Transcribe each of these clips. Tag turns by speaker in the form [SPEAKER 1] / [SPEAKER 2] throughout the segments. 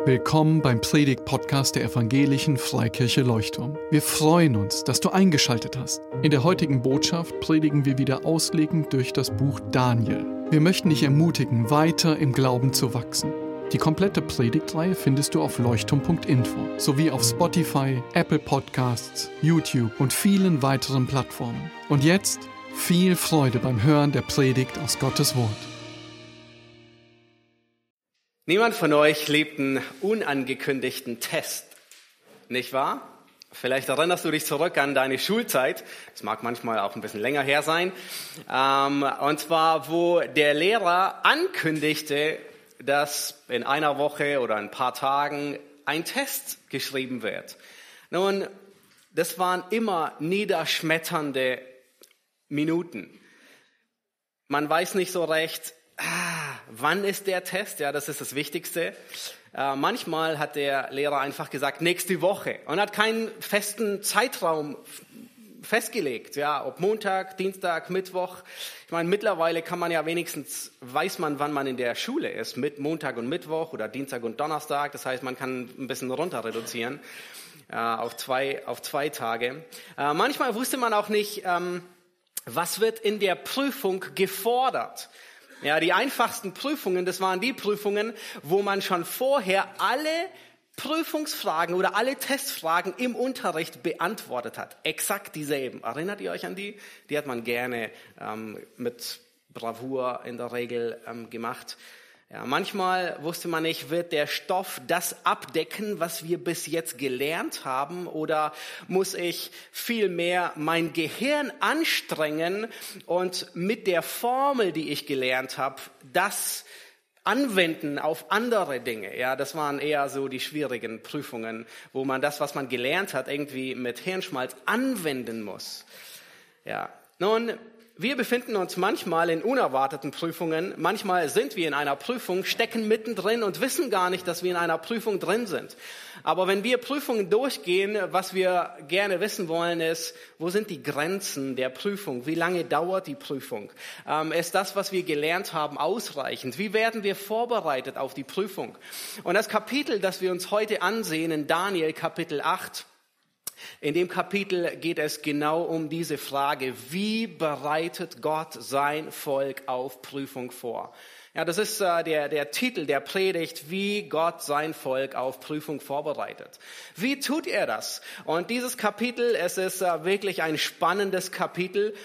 [SPEAKER 1] Willkommen beim Predigt-Podcast der Evangelischen Freikirche Leuchtturm. Wir freuen uns, dass du eingeschaltet hast. In der heutigen Botschaft predigen wir wieder auslegend durch das Buch Daniel. Wir möchten dich ermutigen, weiter im Glauben zu wachsen. Die komplette Predigtreihe findest du auf leuchtturm.info sowie auf Spotify, Apple Podcasts, YouTube und vielen weiteren Plattformen. Und jetzt viel Freude beim Hören der Predigt aus Gottes Wort.
[SPEAKER 2] Niemand von euch liebt einen unangekündigten Test, nicht wahr? Vielleicht erinnerst du dich zurück an deine Schulzeit. Das mag manchmal auch ein bisschen länger her sein. Und zwar, wo der Lehrer ankündigte, dass in einer Woche oder ein paar Tagen ein Test geschrieben wird. Nun, das waren immer niederschmetternde Minuten. Man weiß nicht so recht, wann ist der Test? Ja, das ist das Wichtigste. Manchmal hat der Lehrer einfach gesagt, nächste Woche und hat keinen festen Zeitraum festgelegt. Ja, ob Montag, Dienstag, Mittwoch. Ich meine, mittlerweile weiß man, wann man in der Schule ist, mit Montag und Mittwoch oder Dienstag und Donnerstag. Das heißt, man kann ein bisschen runter reduzieren auf zwei Tage. Manchmal wusste man auch nicht, was wird in der Prüfung gefordert. Ja, die einfachsten Prüfungen, das waren die Prüfungen, wo man schon vorher alle Prüfungsfragen oder alle Testfragen im Unterricht beantwortet hat. Exakt dieselben. Erinnert ihr euch an die? Die hat man gerne mit Bravour in der Regel gemacht. Ja, manchmal wusste man nicht, wird der Stoff das abdecken, was wir bis jetzt gelernt haben, oder muss ich vielmehr mein Gehirn anstrengen und mit der Formel, die ich gelernt habe, das anwenden auf andere Dinge. Ja, das waren eher so die schwierigen Prüfungen, wo man das, was man gelernt hat, irgendwie mit Hirnschmalz anwenden muss. Ja, nun, wir befinden uns manchmal in unerwarteten Prüfungen. Manchmal sind wir in einer Prüfung, stecken mittendrin und wissen gar nicht, dass wir in einer Prüfung drin sind. Aber wenn wir Prüfungen durchgehen, was wir gerne wissen wollen, ist, wo sind die Grenzen der Prüfung? Wie lange dauert die Prüfung? Ist das, was wir gelernt haben, ausreichend? Wie werden wir vorbereitet auf die Prüfung? Und das Kapitel, das wir uns heute ansehen, in Daniel Kapitel 8, in dem Kapitel geht es genau um diese Frage, wie bereitet Gott sein Volk auf Prüfung vor? Ja, das ist der Titel der Predigt, wie Gott sein Volk auf Prüfung vorbereitet. Wie tut er das? Und dieses Kapitel, es ist wirklich ein spannendes Kapitel,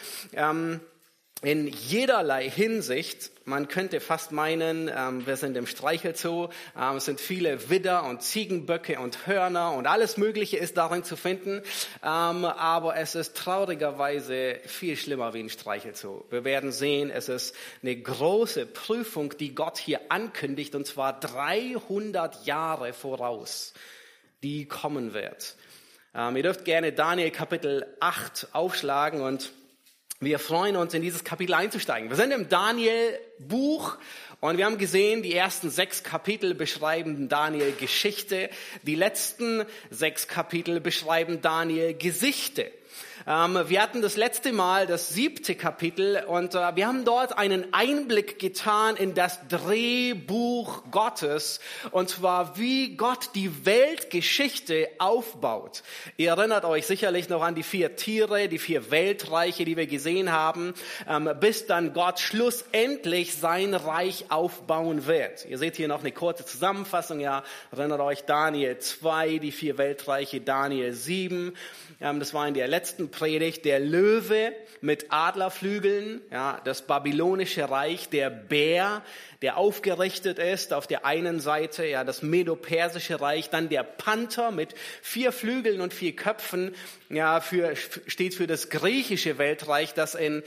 [SPEAKER 2] in jederlei Hinsicht. Man könnte fast meinen, wir sind im Streichelzoo, es sind viele Widder und Ziegenböcke und Hörner und alles Mögliche ist darin zu finden, aber es ist traurigerweise viel schlimmer wie ein Streichelzoo. Wir werden sehen, es ist eine große Prüfung, die Gott hier ankündigt, und zwar 300 Jahre voraus, die kommen wird. Ihr dürft gerne Daniel Kapitel 8 aufschlagen und wir freuen uns, in dieses Kapitel einzusteigen. Wir sind im Daniel-Buch und wir haben gesehen, die ersten 6 Kapitel beschreiben Daniel Geschichte. Die letzten 6 Kapitel beschreiben Daniel Gesichte. Wir hatten das letzte Mal das 7. Kapitel und wir haben dort einen Einblick getan in das Drehbuch Gottes, und zwar wie Gott die Weltgeschichte aufbaut. Ihr erinnert euch sicherlich noch an die 4 Tiere, die 4 Weltreiche, die wir gesehen haben, bis dann Gott schlussendlich sein Reich aufbauen wird. Ihr seht hier noch eine kurze Zusammenfassung, ja, erinnert euch Daniel 2, die 4 Weltreiche, Daniel 7, das war in der letzten Predigt, der Löwe mit Adlerflügeln, ja, das babylonische Reich, der Bär, der aufgerichtet ist auf der einen Seite, ja, das Medo-Persische Reich, dann der Panther mit 4 Flügeln und 4 Köpfen, ja, steht für das griechische Weltreich, das in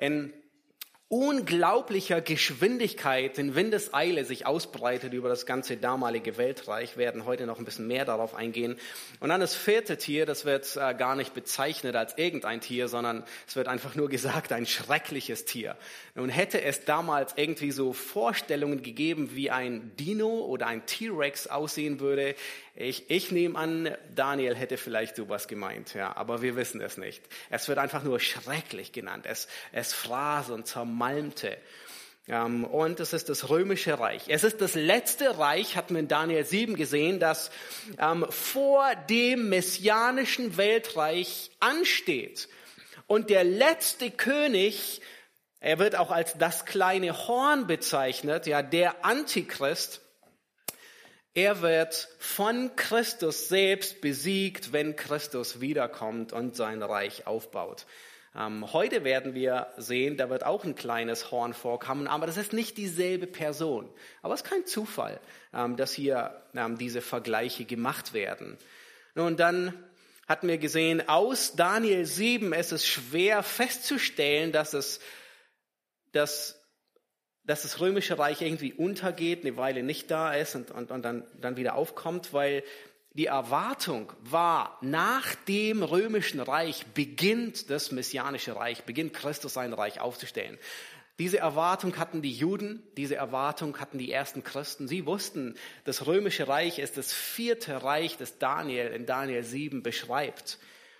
[SPEAKER 2] unglaublicher Geschwindigkeit, in Windeseile sich ausbreitet über das ganze damalige Weltreich. Wir werden heute noch ein bisschen mehr darauf eingehen. Und dann das 4. Tier, das wird gar nicht bezeichnet als irgendein Tier, sondern es wird einfach nur gesagt, ein schreckliches Tier. Nun hätte es damals irgendwie so Vorstellungen gegeben, wie ein Dino oder ein T-Rex aussehen würde. Ich nehme an, Daniel hätte vielleicht sowas gemeint, ja, aber wir wissen es nicht. Es wird einfach nur schrecklich genannt. Es fraß und zermalmte. Und es ist das Römische Reich. Es ist das letzte Reich, hatten wir in Daniel 7 gesehen, das vor dem messianischen Weltreich ansteht. Und der letzte König, er wird auch als das kleine Horn bezeichnet, ja, der Antichrist, er wird von Christus selbst besiegt, wenn Christus wiederkommt und sein Reich aufbaut. Heute werden wir sehen, da wird auch ein kleines Horn vorkommen, aber das ist nicht dieselbe Person. Aber es ist kein Zufall, dass hier diese Vergleiche gemacht werden. Und dann hatten wir gesehen, aus Daniel 7 ist es schwer festzustellen, dass das Römische Reich irgendwie untergeht, eine Weile nicht da ist und dann wieder aufkommt, weil die Erwartung war, nach dem Römischen Reich beginnt das Messianische Reich, beginnt Christus sein Reich aufzustellen. Diese Erwartung hatten die Juden, diese Erwartung hatten die ersten Christen. Sie wussten, das Römische Reich ist das 4. Reich, das Daniel in Daniel 7 beschreibt.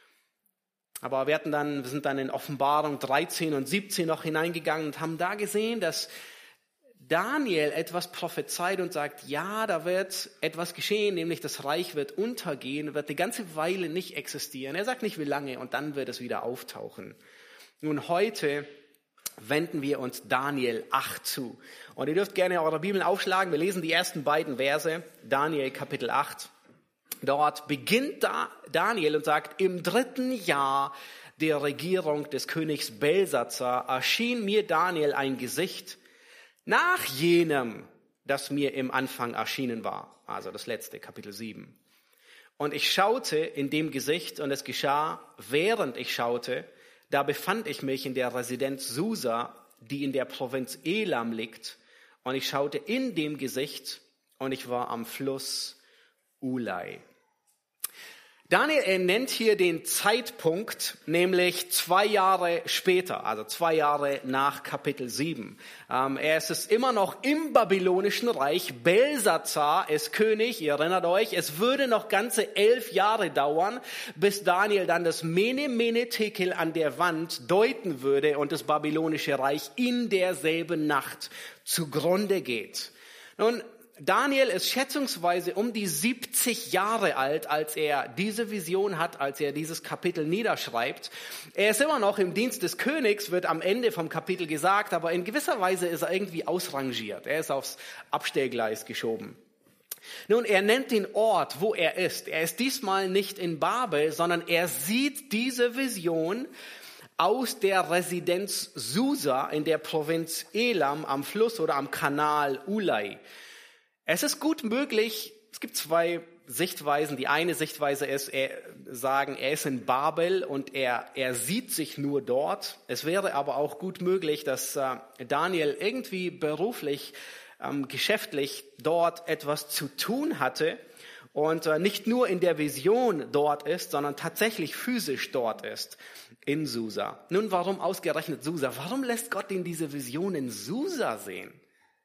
[SPEAKER 2] Aber wir sind dann in Offenbarung 13 und 17 noch hineingegangen und haben da gesehen, dass Daniel etwas prophezeit und sagt, ja, da wird etwas geschehen, nämlich das Reich wird untergehen, wird die ganze Weile nicht existieren. Er sagt nicht, wie lange, und dann wird es wieder auftauchen. Nun, heute wenden wir uns Daniel 8 zu. Und ihr dürft gerne eure Bibeln aufschlagen. Wir lesen die ersten beiden Verse, Daniel Kapitel 8. Dort beginnt Daniel und sagt, im 3. Jahr der Regierung des Königs Belsatzar erschien mir Daniel ein Gesicht, nach jenem, das mir im Anfang erschienen war. Also das letzte, Kapitel 7. Und ich schaute in dem Gesicht und es geschah, während ich schaute, da befand ich mich in der Residenz Susa, die in der Provinz Elam liegt. Und ich schaute in dem Gesicht und ich war am Fluss Ulai. Daniel nennt hier den Zeitpunkt, nämlich 2 Jahre später, also 2 Jahre nach Kapitel 7. Es ist immer noch im babylonischen Reich. Belsatzar ist König, ihr erinnert euch. Es würde noch ganze 11 Jahre dauern, bis Daniel dann das Mene Mene Tekel an der Wand deuten würde und das babylonische Reich in derselben Nacht zugrunde geht. Nun, Daniel ist schätzungsweise um die 70 Jahre alt, als er diese Vision hat, als er dieses Kapitel niederschreibt. Er ist immer noch im Dienst des Königs, wird am Ende vom Kapitel gesagt, aber in gewisser Weise ist er irgendwie ausrangiert. Er ist aufs Abstellgleis geschoben. Nun, er nennt den Ort, wo er ist. Er ist diesmal nicht in Babel, sondern er sieht diese Vision aus der Residenz Susa in der Provinz Elam am Fluss oder am Kanal Ulai. Es ist gut möglich, es gibt 2 Sichtweisen. Die eine Sichtweise ist, er ist in Babel und er sieht sich nur dort. Es wäre aber auch gut möglich, dass Daniel irgendwie beruflich, geschäftlich dort etwas zu tun hatte und nicht nur in der Vision dort ist, sondern tatsächlich physisch dort ist, in Susa. Nun, warum ausgerechnet Susa? Warum lässt Gott ihn diese Vision in Susa sehen?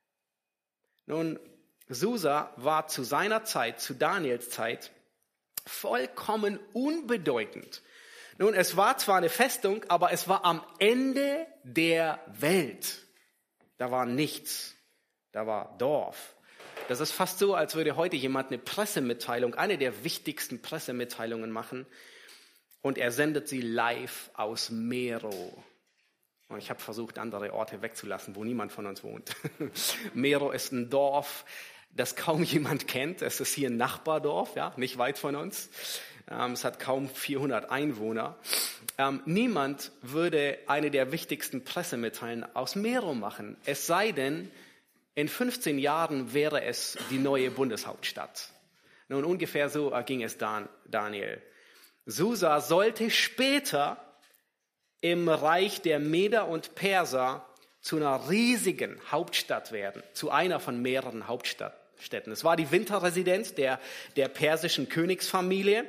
[SPEAKER 2] Nun, Susa war zu seiner Zeit, zu Daniels Zeit, vollkommen unbedeutend. Nun, es war zwar eine Festung, aber es war am Ende der Welt. Da war nichts. Da war Dorf. Das ist fast so, als würde heute jemand eine Pressemitteilung, eine der wichtigsten Pressemitteilungen machen, und er sendet sie live aus Mero. Und ich habe versucht, andere Orte wegzulassen, wo niemand von uns wohnt. Mero ist ein Dorf, das kaum jemand kennt. Es ist hier ein Nachbardorf, ja, nicht weit von uns. Es hat kaum 400 Einwohner. Niemand würde eine der wichtigsten Pressemitteilungen aus Mero machen. Es sei denn, in 15 Jahren wäre es die neue Bundeshauptstadt. Nun, ungefähr so ging es Daniel. Susa sollte später im Reich der Meder und Perser zu einer riesigen Hauptstadt werden, zu einer von mehreren Hauptstädten. Es war die Winterresidenz der persischen Königsfamilie,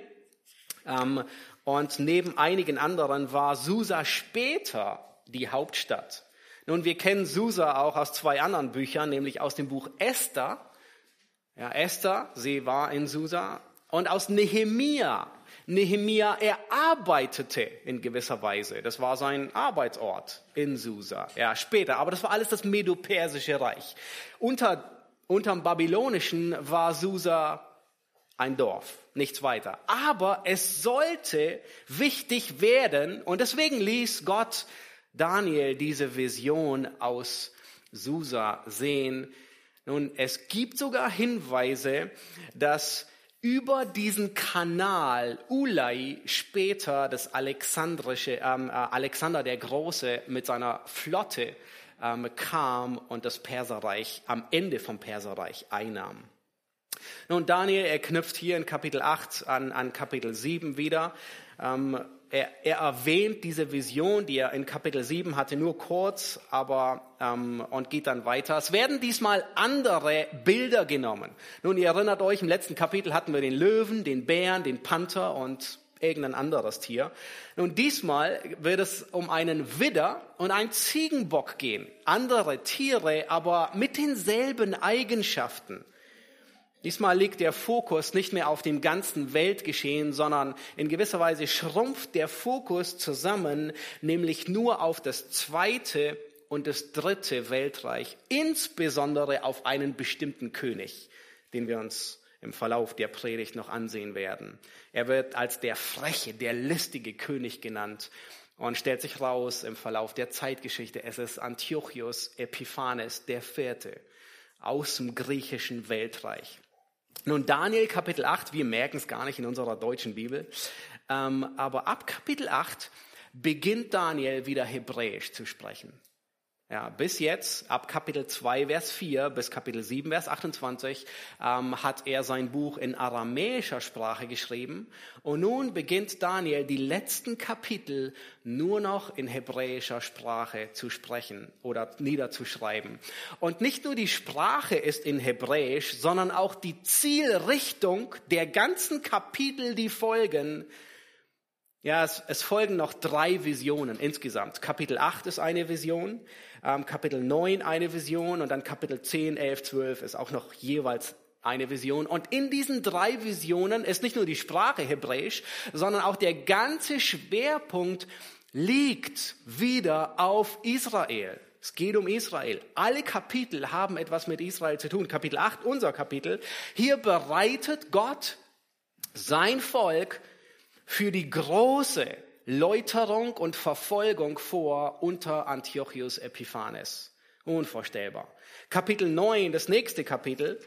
[SPEAKER 2] und neben einigen anderen war Susa später die Hauptstadt. Nun, wir kennen Susa auch aus 2 anderen Büchern, nämlich aus dem Buch Esther. Ja, Esther, sie war in Susa, Und aus Nehemia erarbeitete in gewisser Weise. Das war sein Arbeitsort in Susa. Ja, später. Aber das war alles das Medo-Persische Reich. Unterm Babylonischen war Susa ein Dorf, nichts weiter. Aber es sollte wichtig werden und deswegen ließ Gott Daniel diese Vision aus Susa sehen. Nun, es gibt sogar Hinweise, dass über diesen Kanal Ulai später das Alexander der Große mit seiner Flotte kam und das Perserreich am Ende vom Perserreich einnahm. Nun, Daniel, er knüpft hier in Kapitel 8 an Kapitel 7 wieder. Er erwähnt diese Vision, die er in Kapitel 7 hatte, nur kurz, und geht dann weiter. Es werden diesmal andere Bilder genommen. Nun, ihr erinnert euch, im letzten Kapitel hatten wir den Löwen, den Bären, den Panther und irgendein anderes Tier. Nun, diesmal wird es um einen Widder und einen Ziegenbock gehen. Andere Tiere, aber mit denselben Eigenschaften. Diesmal liegt der Fokus nicht mehr auf dem ganzen Weltgeschehen, sondern in gewisser Weise schrumpft der Fokus zusammen, nämlich nur auf das zweite und das dritte Weltreich, insbesondere auf einen bestimmten König, den wir uns im Verlauf der Predigt noch ansehen werden. Er wird als der freche, der listige König genannt und stellt sich raus im Verlauf der Zeitgeschichte. Es ist Antiochus Epiphanes IV. Aus dem griechischen Weltreich. Nun, Daniel Kapitel 8, wir merken es gar nicht in unserer deutschen Bibel, aber ab Kapitel 8 beginnt Daniel wieder Hebräisch zu sprechen. Ja, bis jetzt, ab Kapitel 2, Vers 4 bis Kapitel 7, Vers 28, hat er sein Buch in aramäischer Sprache geschrieben. Und nun beginnt Daniel die letzten Kapitel nur noch in hebräischer Sprache zu sprechen oder niederzuschreiben. Und nicht nur die Sprache ist in Hebräisch, sondern auch die Zielrichtung der ganzen Kapitel, die folgen. Ja, es folgen noch 3 Visionen insgesamt. Kapitel 8 ist eine Vision, Kapitel 9 eine Vision und dann Kapitel 10, 11, 12 ist auch noch jeweils eine Vision. Und in diesen 3 Visionen ist nicht nur die Sprache Hebräisch, sondern auch der ganze Schwerpunkt liegt wieder auf Israel. Es geht um Israel. Alle Kapitel haben etwas mit Israel zu tun. Kapitel 8, unser Kapitel. Hier bereitet Gott sein Volk für die große Läuterung und Verfolgung vor unter Antiochus Epiphanes. Unvorstellbar. Kapitel 9, das nächste Kapitel,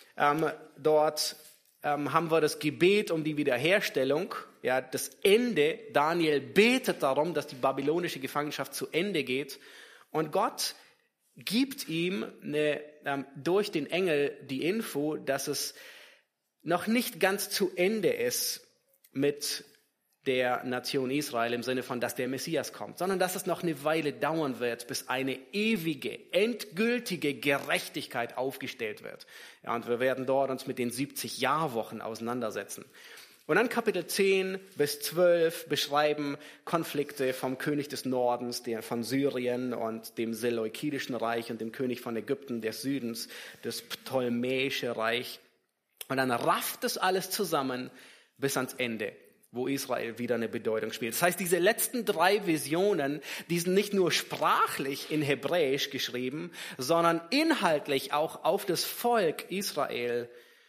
[SPEAKER 2] dort haben wir das Gebet um die Wiederherstellung, ja, das Ende. Daniel betet darum, dass die babylonische Gefangenschaft zu Ende geht. Und Gott gibt ihm durch den Engel die Info, dass es noch nicht ganz zu Ende ist mit der Nation Israel im Sinne von, dass der Messias kommt, sondern dass es noch eine Weile dauern wird, bis eine ewige, endgültige Gerechtigkeit aufgestellt wird. Ja, und wir werden dort uns mit den 70 Jahrwochen auseinandersetzen. Und dann Kapitel 10 bis 12 beschreiben Konflikte vom König des Nordens, von Syrien und dem Seleukidischen Reich und dem König von Ägypten des Südens, das Ptolemäische Reich. Und dann rafft das alles zusammen bis ans Ende, wo Israel wieder eine Bedeutung spielt. Das heißt, diese letzten 3 Visionen, die sind nicht nur sprachlich in Hebräisch geschrieben, sondern inhaltlich auch auf das Volk Israel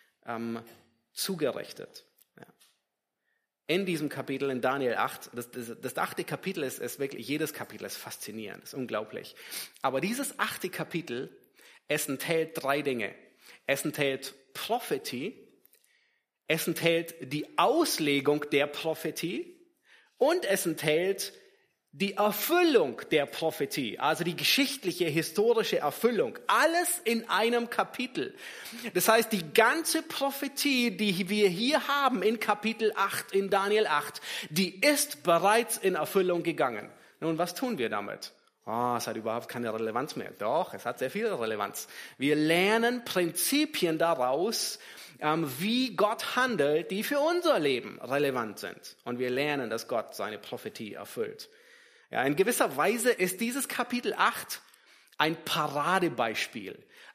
[SPEAKER 2] zugerichtet. Ja. In diesem Kapitel, in Daniel 8, das 8. Kapitel ist wirklich, jedes Kapitel ist faszinierend, ist unglaublich. Aber dieses 8. Kapitel, es enthält 3 Dinge. Es enthält Prophetie, es enthält die Auslegung der Prophetie und es enthält die Erfüllung der Prophetie, also die geschichtliche, historische Erfüllung. Alles in einem Kapitel. Das heißt, die ganze Prophetie, die wir hier haben in Kapitel 8, in Daniel 8, die ist bereits in Erfüllung gegangen. Nun, was tun wir damit? Es hat überhaupt keine Relevanz mehr. Doch, es hat sehr viel Relevanz. Wir lernen Prinzipien daraus, wie Gott handelt, die für unser Leben relevant sind. Und wir lernen, dass Gott seine Prophetie erfüllt. Ja, in gewisser Weise ist dieses Kapitel 8 ein Paradebeispiel,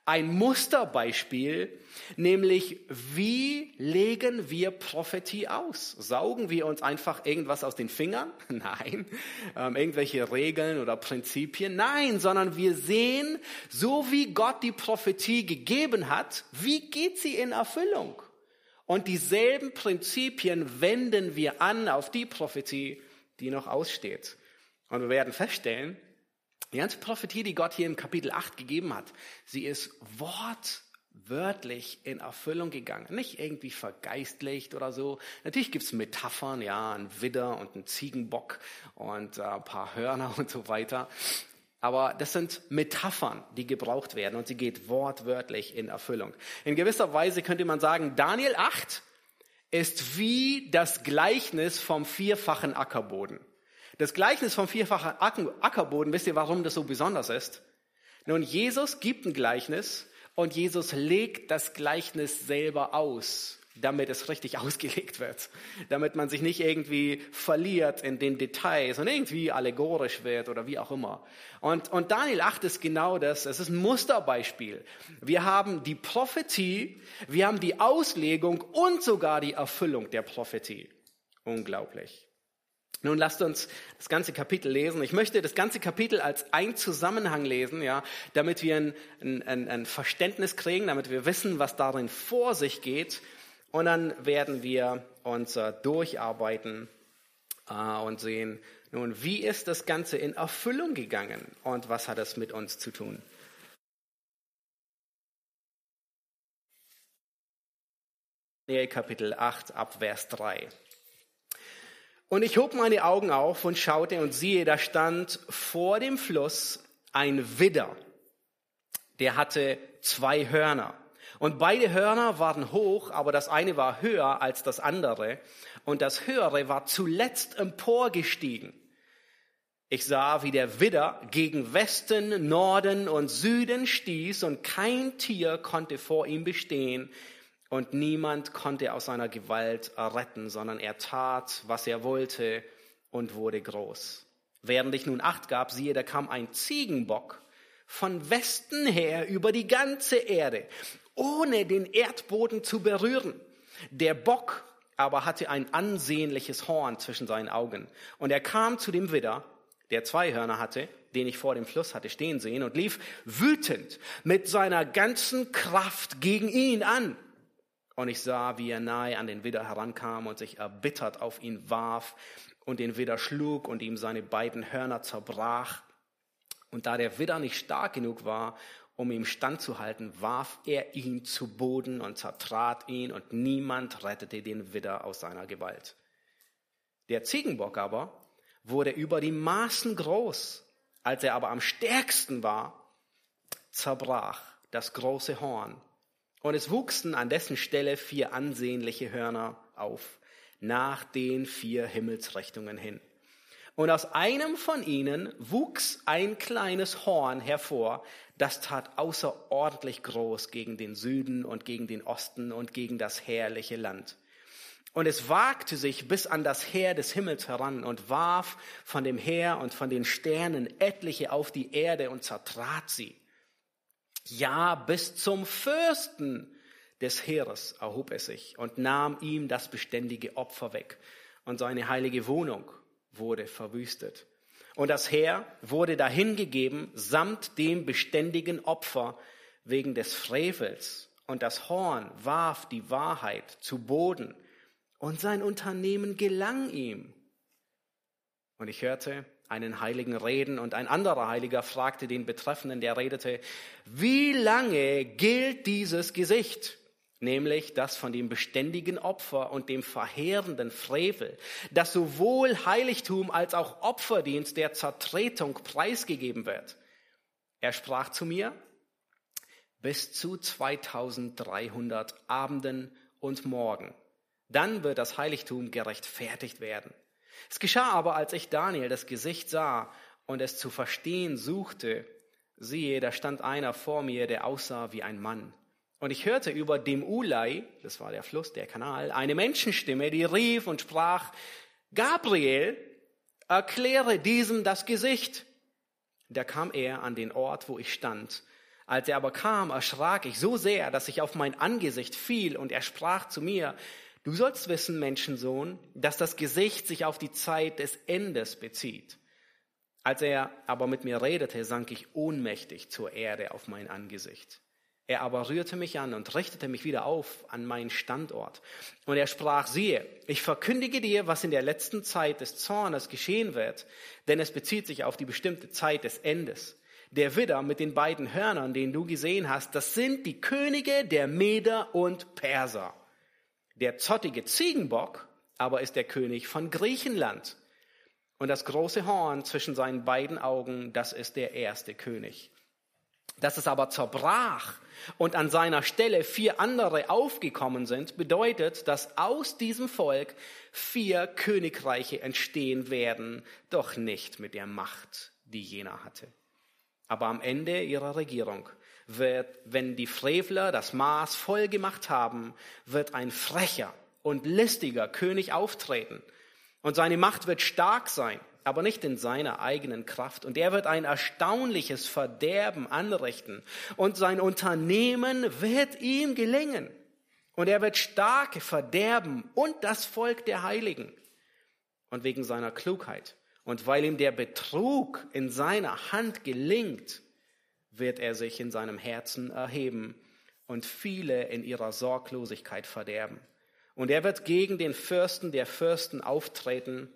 [SPEAKER 2] ein Musterbeispiel, nämlich wie legen wir Prophetie aus? Saugen wir uns einfach irgendwas aus den Fingern? Nein. Irgendwelche Regeln oder Prinzipien? Nein, sondern wir sehen, so wie Gott die Prophetie gegeben hat, wie geht sie in Erfüllung? Und dieselben Prinzipien wenden wir an auf die Prophetie, die noch aussteht. Und wir werden feststellen, die ganze Prophetie, die Gott hier im Kapitel 8 gegeben hat, sie ist wortwörtlich in Erfüllung gegangen. Nicht irgendwie vergeistlicht oder so. Natürlich gibt's Metaphern, ja, ein Widder und ein Ziegenbock und ein paar Hörner und so weiter. Aber das sind Metaphern, die gebraucht werden und sie geht wortwörtlich in Erfüllung. In gewisser Weise könnte man sagen, Daniel 8 ist wie das Gleichnis vom vierfachen Ackerboden. Das Gleichnis vom vierfachen Ackerboden, wisst ihr, warum das so besonders ist? Nun, Jesus gibt ein Gleichnis und Jesus legt das Gleichnis selber aus, damit es richtig ausgelegt wird. Damit man sich nicht irgendwie verliert in den Details und irgendwie allegorisch wird oder wie auch immer. Und Daniel 8 ist genau das. Es ist ein Musterbeispiel. Wir haben die Prophetie, wir haben die Auslegung und sogar die Erfüllung der Prophetie. Unglaublich. Nun lasst uns das ganze Kapitel lesen. Ich möchte das ganze Kapitel als ein Zusammenhang lesen, ja, damit wir ein Verständnis kriegen, damit wir wissen, was darin vor sich geht. Und dann werden wir uns durcharbeiten und sehen, nun, wie ist das Ganze in Erfüllung gegangen und was hat es mit uns zu tun? Kapitel 8 ab Vers 3. Und ich hob meine Augen auf und schaute und siehe, da stand vor dem Fluss ein Widder. Der hatte 2 Hörner. Und beide Hörner waren hoch, aber das eine war höher als das andere. Und das höhere war zuletzt emporgestiegen. Ich sah, wie der Widder gegen Westen, Norden und Süden stieß und kein Tier konnte vor ihm bestehen. Und niemand konnte aus seiner Gewalt retten, sondern er tat, was er wollte und wurde groß. Während ich nun Acht gab, siehe, da kam ein Ziegenbock von Westen her über die ganze Erde, ohne den Erdboden zu berühren. Der Bock aber hatte ein ansehnliches Horn zwischen seinen Augen. Und er kam zu dem Widder, der 2 Hörner hatte, den ich vor dem Fluss hatte stehen sehen, und lief wütend mit seiner ganzen Kraft gegen ihn an. Und ich sah, wie er nahe an den Widder herankam und sich erbittert auf ihn warf und den Widder schlug und ihm seine beiden Hörner zerbrach. Und da der Widder nicht stark genug war, um ihm standzuhalten, warf er ihn zu Boden und zertrat ihn und niemand rettete den Widder aus seiner Gewalt. Der Ziegenbock aber wurde über die Maßen groß. Als er aber am stärksten war, zerbrach das große Horn. Und es wuchsen an dessen Stelle 4 ansehnliche Hörner auf, nach den 4 Himmelsrichtungen hin. Und aus einem von ihnen wuchs ein kleines Horn hervor, das tat außerordentlich groß gegen den Süden und gegen den Osten und gegen das herrliche Land. Und es wagte sich bis an das Heer des Himmels heran und warf von dem Heer und von den Sternen etliche auf die Erde und zertrat sie. Ja, bis zum Fürsten des Heeres erhob es sich und nahm ihm das beständige Opfer weg. Und seine heilige Wohnung wurde verwüstet. Und das Heer wurde dahingegeben samt dem beständigen Opfer wegen des Frevels. Und das Horn warf die Wahrheit zu Boden. Und sein Unternehmen gelang ihm. Und ich hörte einen Heiligen reden und ein anderer Heiliger fragte den Betreffenden, der redete, wie lange gilt dieses Gesicht? Nämlich das von dem beständigen Opfer und dem verheerenden Frevel, das sowohl Heiligtum als auch Opferdienst der Zertretung preisgegeben wird. Er sprach zu mir, bis zu 2300 Abenden und Morgen. Dann wird das Heiligtum gerechtfertigt werden. Es geschah aber, als ich Daniel das Gesicht sah und es zu verstehen suchte, siehe, da stand einer vor mir, der aussah wie ein Mann. Und ich hörte über dem Ulai, das war der Fluss, der Kanal, eine Menschenstimme, die rief und sprach, Gabriel, erkläre diesem das Gesicht. Da kam er an den Ort, wo ich stand. Als er aber kam, erschrak ich so sehr, dass ich auf mein Angesicht fiel, und er sprach zu mir: Du sollst wissen, Menschensohn, dass das Gesicht sich auf die Zeit des Endes bezieht. Als er aber mit mir redete, sank ich ohnmächtig zur Erde auf mein Angesicht. Er aber rührte mich an und richtete mich wieder auf an meinen Standort. Und er sprach: Siehe, ich verkündige dir, was in der letzten Zeit des Zornes geschehen wird, denn es bezieht sich auf die bestimmte Zeit des Endes. Der Widder mit den beiden Hörnern, den du gesehen hast, das sind die Könige der Meder und Perser. Der zottige Ziegenbock aber ist der König von Griechenland. Und das große Horn zwischen seinen beiden Augen, das ist der erste König. Dass es aber zerbrach und an seiner Stelle 4 andere aufgekommen sind, bedeutet, dass aus diesem Volk 4 Königreiche entstehen werden, doch nicht mit der Macht, die jener hatte. Aber am Ende ihrer Regierung wird, wenn die Frevler das Maß voll gemacht haben, wird ein frecher und listiger König auftreten. Und seine Macht wird stark sein, aber nicht in seiner eigenen Kraft. Und er wird ein erstaunliches Verderben anrichten. Und sein Unternehmen wird ihm gelingen. Und er wird stark verderben und das Volk der Heiligen. Und wegen seiner Klugheit und weil ihm der Betrug in seiner Hand gelingt, wird er sich in seinem Herzen erheben und viele in ihrer Sorglosigkeit verderben. Und er wird gegen den Fürsten der Fürsten auftreten,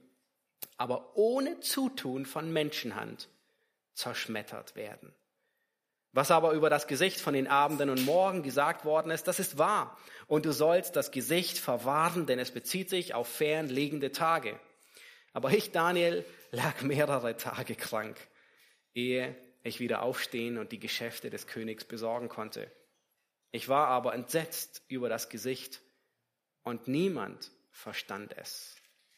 [SPEAKER 2] aber ohne Zutun von Menschenhand zerschmettert werden. Was aber über das Gesicht von den Abenden und Morgen gesagt worden ist, das ist wahr. Und du sollst das Gesicht verwahren, denn es bezieht sich auf fernliegende Tage. Aber ich, Daniel, lag mehrere Tage krank, ehe ich wieder aufstehen und die Geschäfte des Königs besorgen konnte. Ich war aber entsetzt über das Gesicht und niemand verstand es.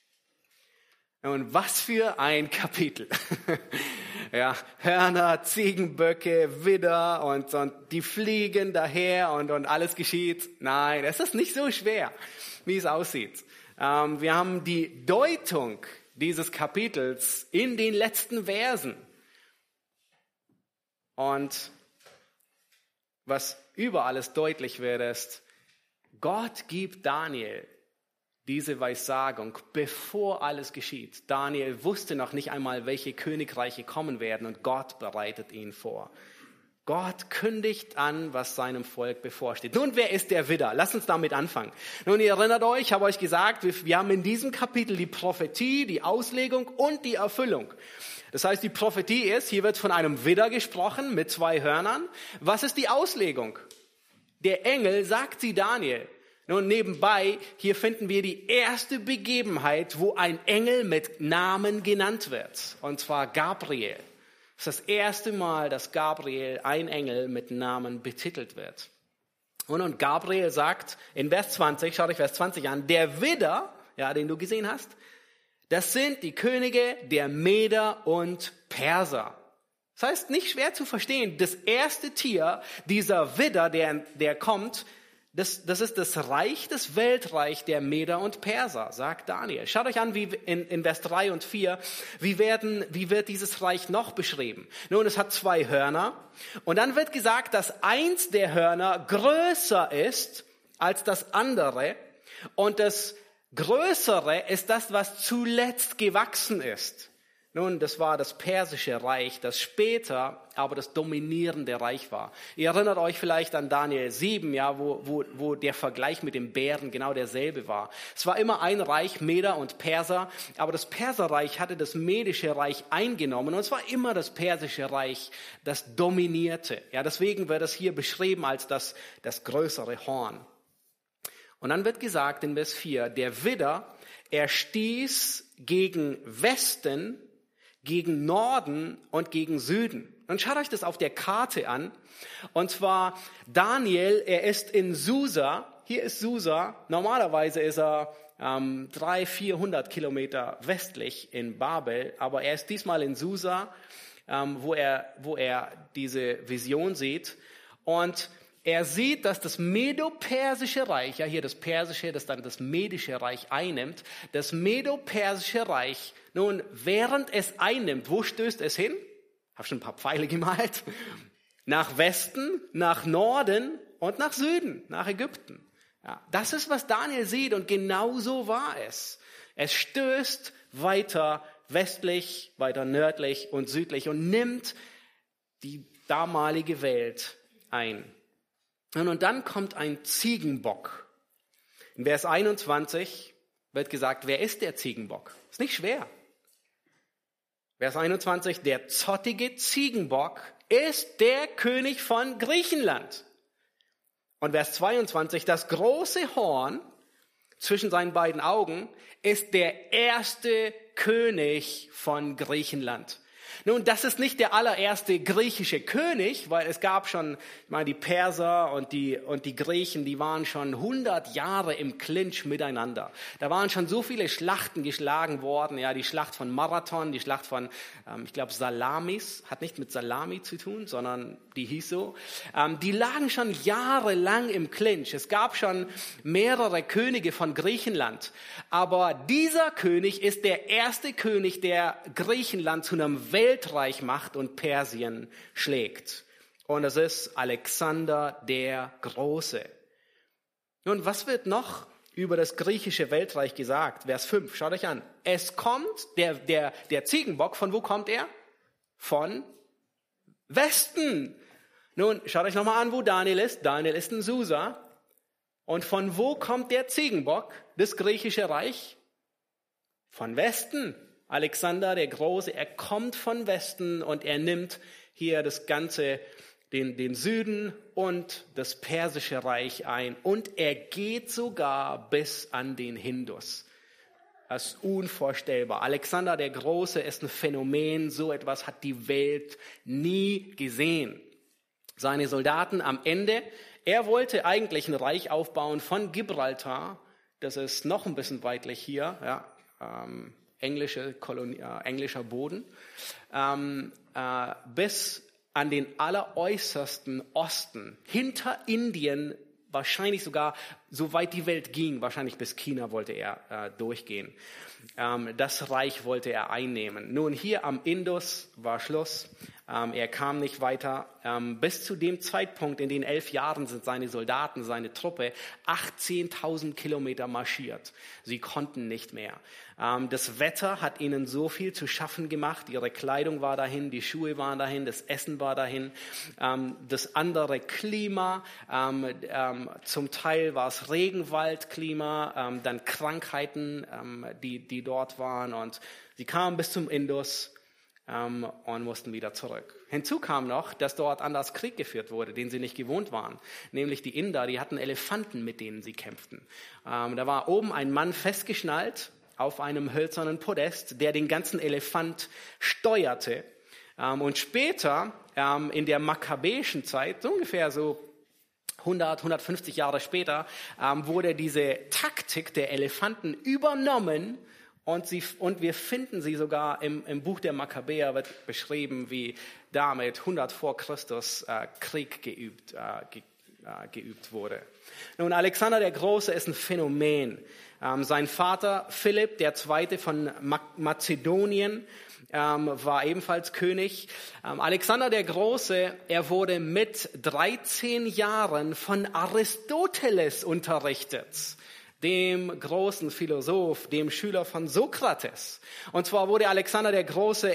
[SPEAKER 2] Und was für ein Kapitel. Ja, Hörner, Ziegenböcke, Widder und die fliegen daher und alles geschieht. Nein, es ist nicht so schwer, wie es aussieht. Wir haben die Deutung dieses Kapitels in den letzten Versen. Und was über alles deutlich wird, ist, Gott gibt Daniel diese Weissagung, bevor alles geschieht. Daniel wusste noch nicht einmal, welche Königreiche kommen werden, und Gott bereitet ihn vor. Gott kündigt an, was seinem Volk bevorsteht. Nun, wer ist der Widder? Lasst uns damit anfangen. Nun, ihr erinnert euch, ich habe euch gesagt, wir haben in diesem Kapitel die Prophetie, die Auslegung und die Erfüllung. Das heißt, die Prophetie ist, hier wird von einem Widder gesprochen mit 2 Hörnern. Was ist die Auslegung? Der Engel sagt sie Daniel. Nun, nebenbei, hier finden wir die erste Begebenheit, wo ein Engel mit Namen genannt wird. Und zwar Gabriel. Das ist das erste Mal, dass Gabriel, ein Engel, mit Namen betitelt wird. Und Gabriel sagt in Vers 20, schaut euch Vers 20 an, der Widder, ja, den du gesehen hast, das sind die Könige der Meder und Perser. Das heißt, nicht schwer zu verstehen, das erste Tier, dieser Widder, der kommt, das ist das Reich, das Weltreich der Meder und Perser, sagt Daniel. Schaut euch an, wie in Vers 3 und 4, wie wird dieses Reich noch beschrieben? Nun, es hat 2 Hörner und dann wird gesagt, dass eins der Hörner größer ist als das andere und das Größere ist das, was zuletzt gewachsen ist. Nun, das war das persische Reich, das später aber das dominierende Reich war. Ihr erinnert euch vielleicht an Daniel 7, ja, wo der Vergleich mit dem Bären genau derselbe war. Es war immer ein Reich, Meder und Perser, aber das Perserreich hatte das medische Reich eingenommen und es war immer das persische Reich, das dominierte. Ja, deswegen wird es hier beschrieben als das größere Horn. Und dann wird gesagt in Vers 4, der Widder, er stieß gegen Westen, gegen Norden und gegen Süden. Und schaut euch das auf der Karte an. Und zwar Daniel, er ist in Susa. Hier ist Susa. Normalerweise ist er 300-400 Kilometer westlich in Babel. Aber er ist diesmal in Susa, wo er diese Vision sieht. Und er sieht, dass das Medo-Persische Reich, ja hier das Persische, das dann das Medische Reich einnimmt, das Medo-Persische Reich, nun, während es einnimmt, wo stößt es hin? Habe schon ein paar Pfeile gemalt. nach Westen, nach Norden und nach Süden, nach Ägypten. Ja, das ist, was Daniel sieht und genau so war es. Es stößt weiter westlich, weiter nördlich und südlich und nimmt die damalige Welt ein. Und dann kommt ein Ziegenbock. In Vers 21 wird gesagt, wer ist der Ziegenbock? Ist nicht schwer. Vers 21, der zottige Ziegenbock ist der König von Griechenland. Und Vers 22, das große Horn zwischen seinen beiden Augen ist der erste König von Griechenland. Nun, das ist nicht der allererste griechische König, weil es gab schon, die Perser und die Griechen, die waren schon 100 Jahre im Clinch miteinander. Da waren schon so viele Schlachten geschlagen worden, ja, die Schlacht von Marathon, die Schlacht von, ich glaube, Salamis, hat nicht mit Salami zu tun, sondern die hieß so. Die lagen schon jahrelang im Clinch. Es gab schon mehrere Könige von Griechenland, aber dieser König ist der erste König, der Griechenland zu einem Weltreich macht und Persien schlägt. Und es ist Alexander der Große. Nun, was wird noch über das griechische Weltreich gesagt? Vers 5, schaut euch an. Es kommt, der Ziegenbock, von wo kommt er? Von Westen. Nun, schaut euch nochmal an, wo Daniel ist. Daniel ist in Susa. Und von wo kommt der Ziegenbock, das griechische Reich? Von Westen. Alexander der Große, er kommt von Westen und er nimmt hier das Ganze, den Süden und das persische Reich ein. Und er geht sogar bis an den Hindus. Das ist unvorstellbar. Alexander der Große ist ein Phänomen, so etwas hat die Welt nie gesehen. Seine Soldaten am Ende, er wollte eigentlich ein Reich aufbauen von Gibraltar, das ist noch ein bisschen weitlich hier, ja, englischer Boden, bis an den alleräußersten Osten, hinter Indien, wahrscheinlich sogar, so weit die Welt ging, wahrscheinlich bis China wollte er durchgehen. Das Reich wollte er einnehmen. Nun, hier am Indus war Schluss. Er kam nicht weiter. Bis zu dem Zeitpunkt, in den 11 Jahren sind seine Soldaten, seine Truppe 18.000 Kilometer marschiert. Sie konnten nicht mehr. Das Wetter hat ihnen so viel zu schaffen gemacht. Ihre Kleidung war dahin, die Schuhe waren dahin, das Essen war dahin. Das andere Klima, zum Teil war es Regenwaldklima, dann Krankheiten, die dort waren. Und sie kamen bis zum Indus und mussten wieder zurück. Hinzu kam noch, dass dort anders Krieg geführt wurde, den sie nicht gewohnt waren. Nämlich die Inder, die hatten Elefanten, mit denen sie kämpften. Da war oben ein Mann festgeschnallt auf einem hölzernen Podest, der den ganzen Elefant steuerte. Und später, in der makkabäischen Zeit, so ungefähr so 150 Jahre später, wurde diese Taktik der Elefanten übernommen. Und wir finden sie sogar im Buch der Makkabäer, wird beschrieben, wie damit 100 vor Christus Krieg geübt wurde. Nun, Alexander der Große ist ein Phänomen. Sein Vater Philipp, der Zweite von Mazedonien, war ebenfalls König. Alexander der Große, er wurde mit 13 Jahren von Aristoteles unterrichtet, dem großen Philosoph, dem Schüler von Sokrates. Und zwar wurde Alexander der Große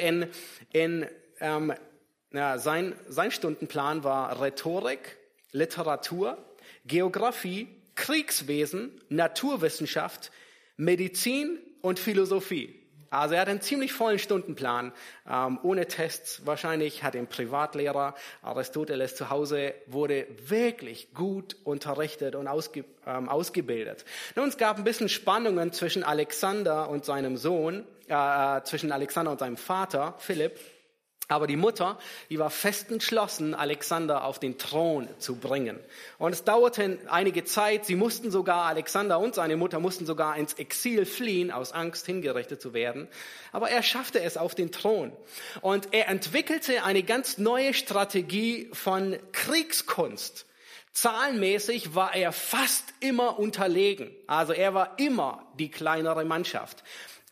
[SPEAKER 2] sein Stundenplan war Rhetorik, Literatur, Geografie, Kriegswesen, Naturwissenschaft, Medizin und Philosophie. Also er hat einen ziemlich vollen Stundenplan, ohne Tests wahrscheinlich, hat einen Privatlehrer. Aristoteles zu Hause wurde wirklich gut unterrichtet und ausgebildet. Nun, es gab ein bisschen Spannungen zwischen Alexander und seinem Sohn, zwischen Alexander und seinem Vater, Philipp. Aber die Mutter, die war fest entschlossen, Alexander auf den Thron zu bringen. Und es dauerte einige Zeit. Alexander und seine Mutter mussten sogar ins Exil fliehen, aus Angst hingerichtet zu werden. Aber er schaffte es auf den Thron. Und er entwickelte eine ganz neue Strategie von Kriegskunst. Zahlenmäßig war er fast immer unterlegen. Also er war immer die kleinere Mannschaft.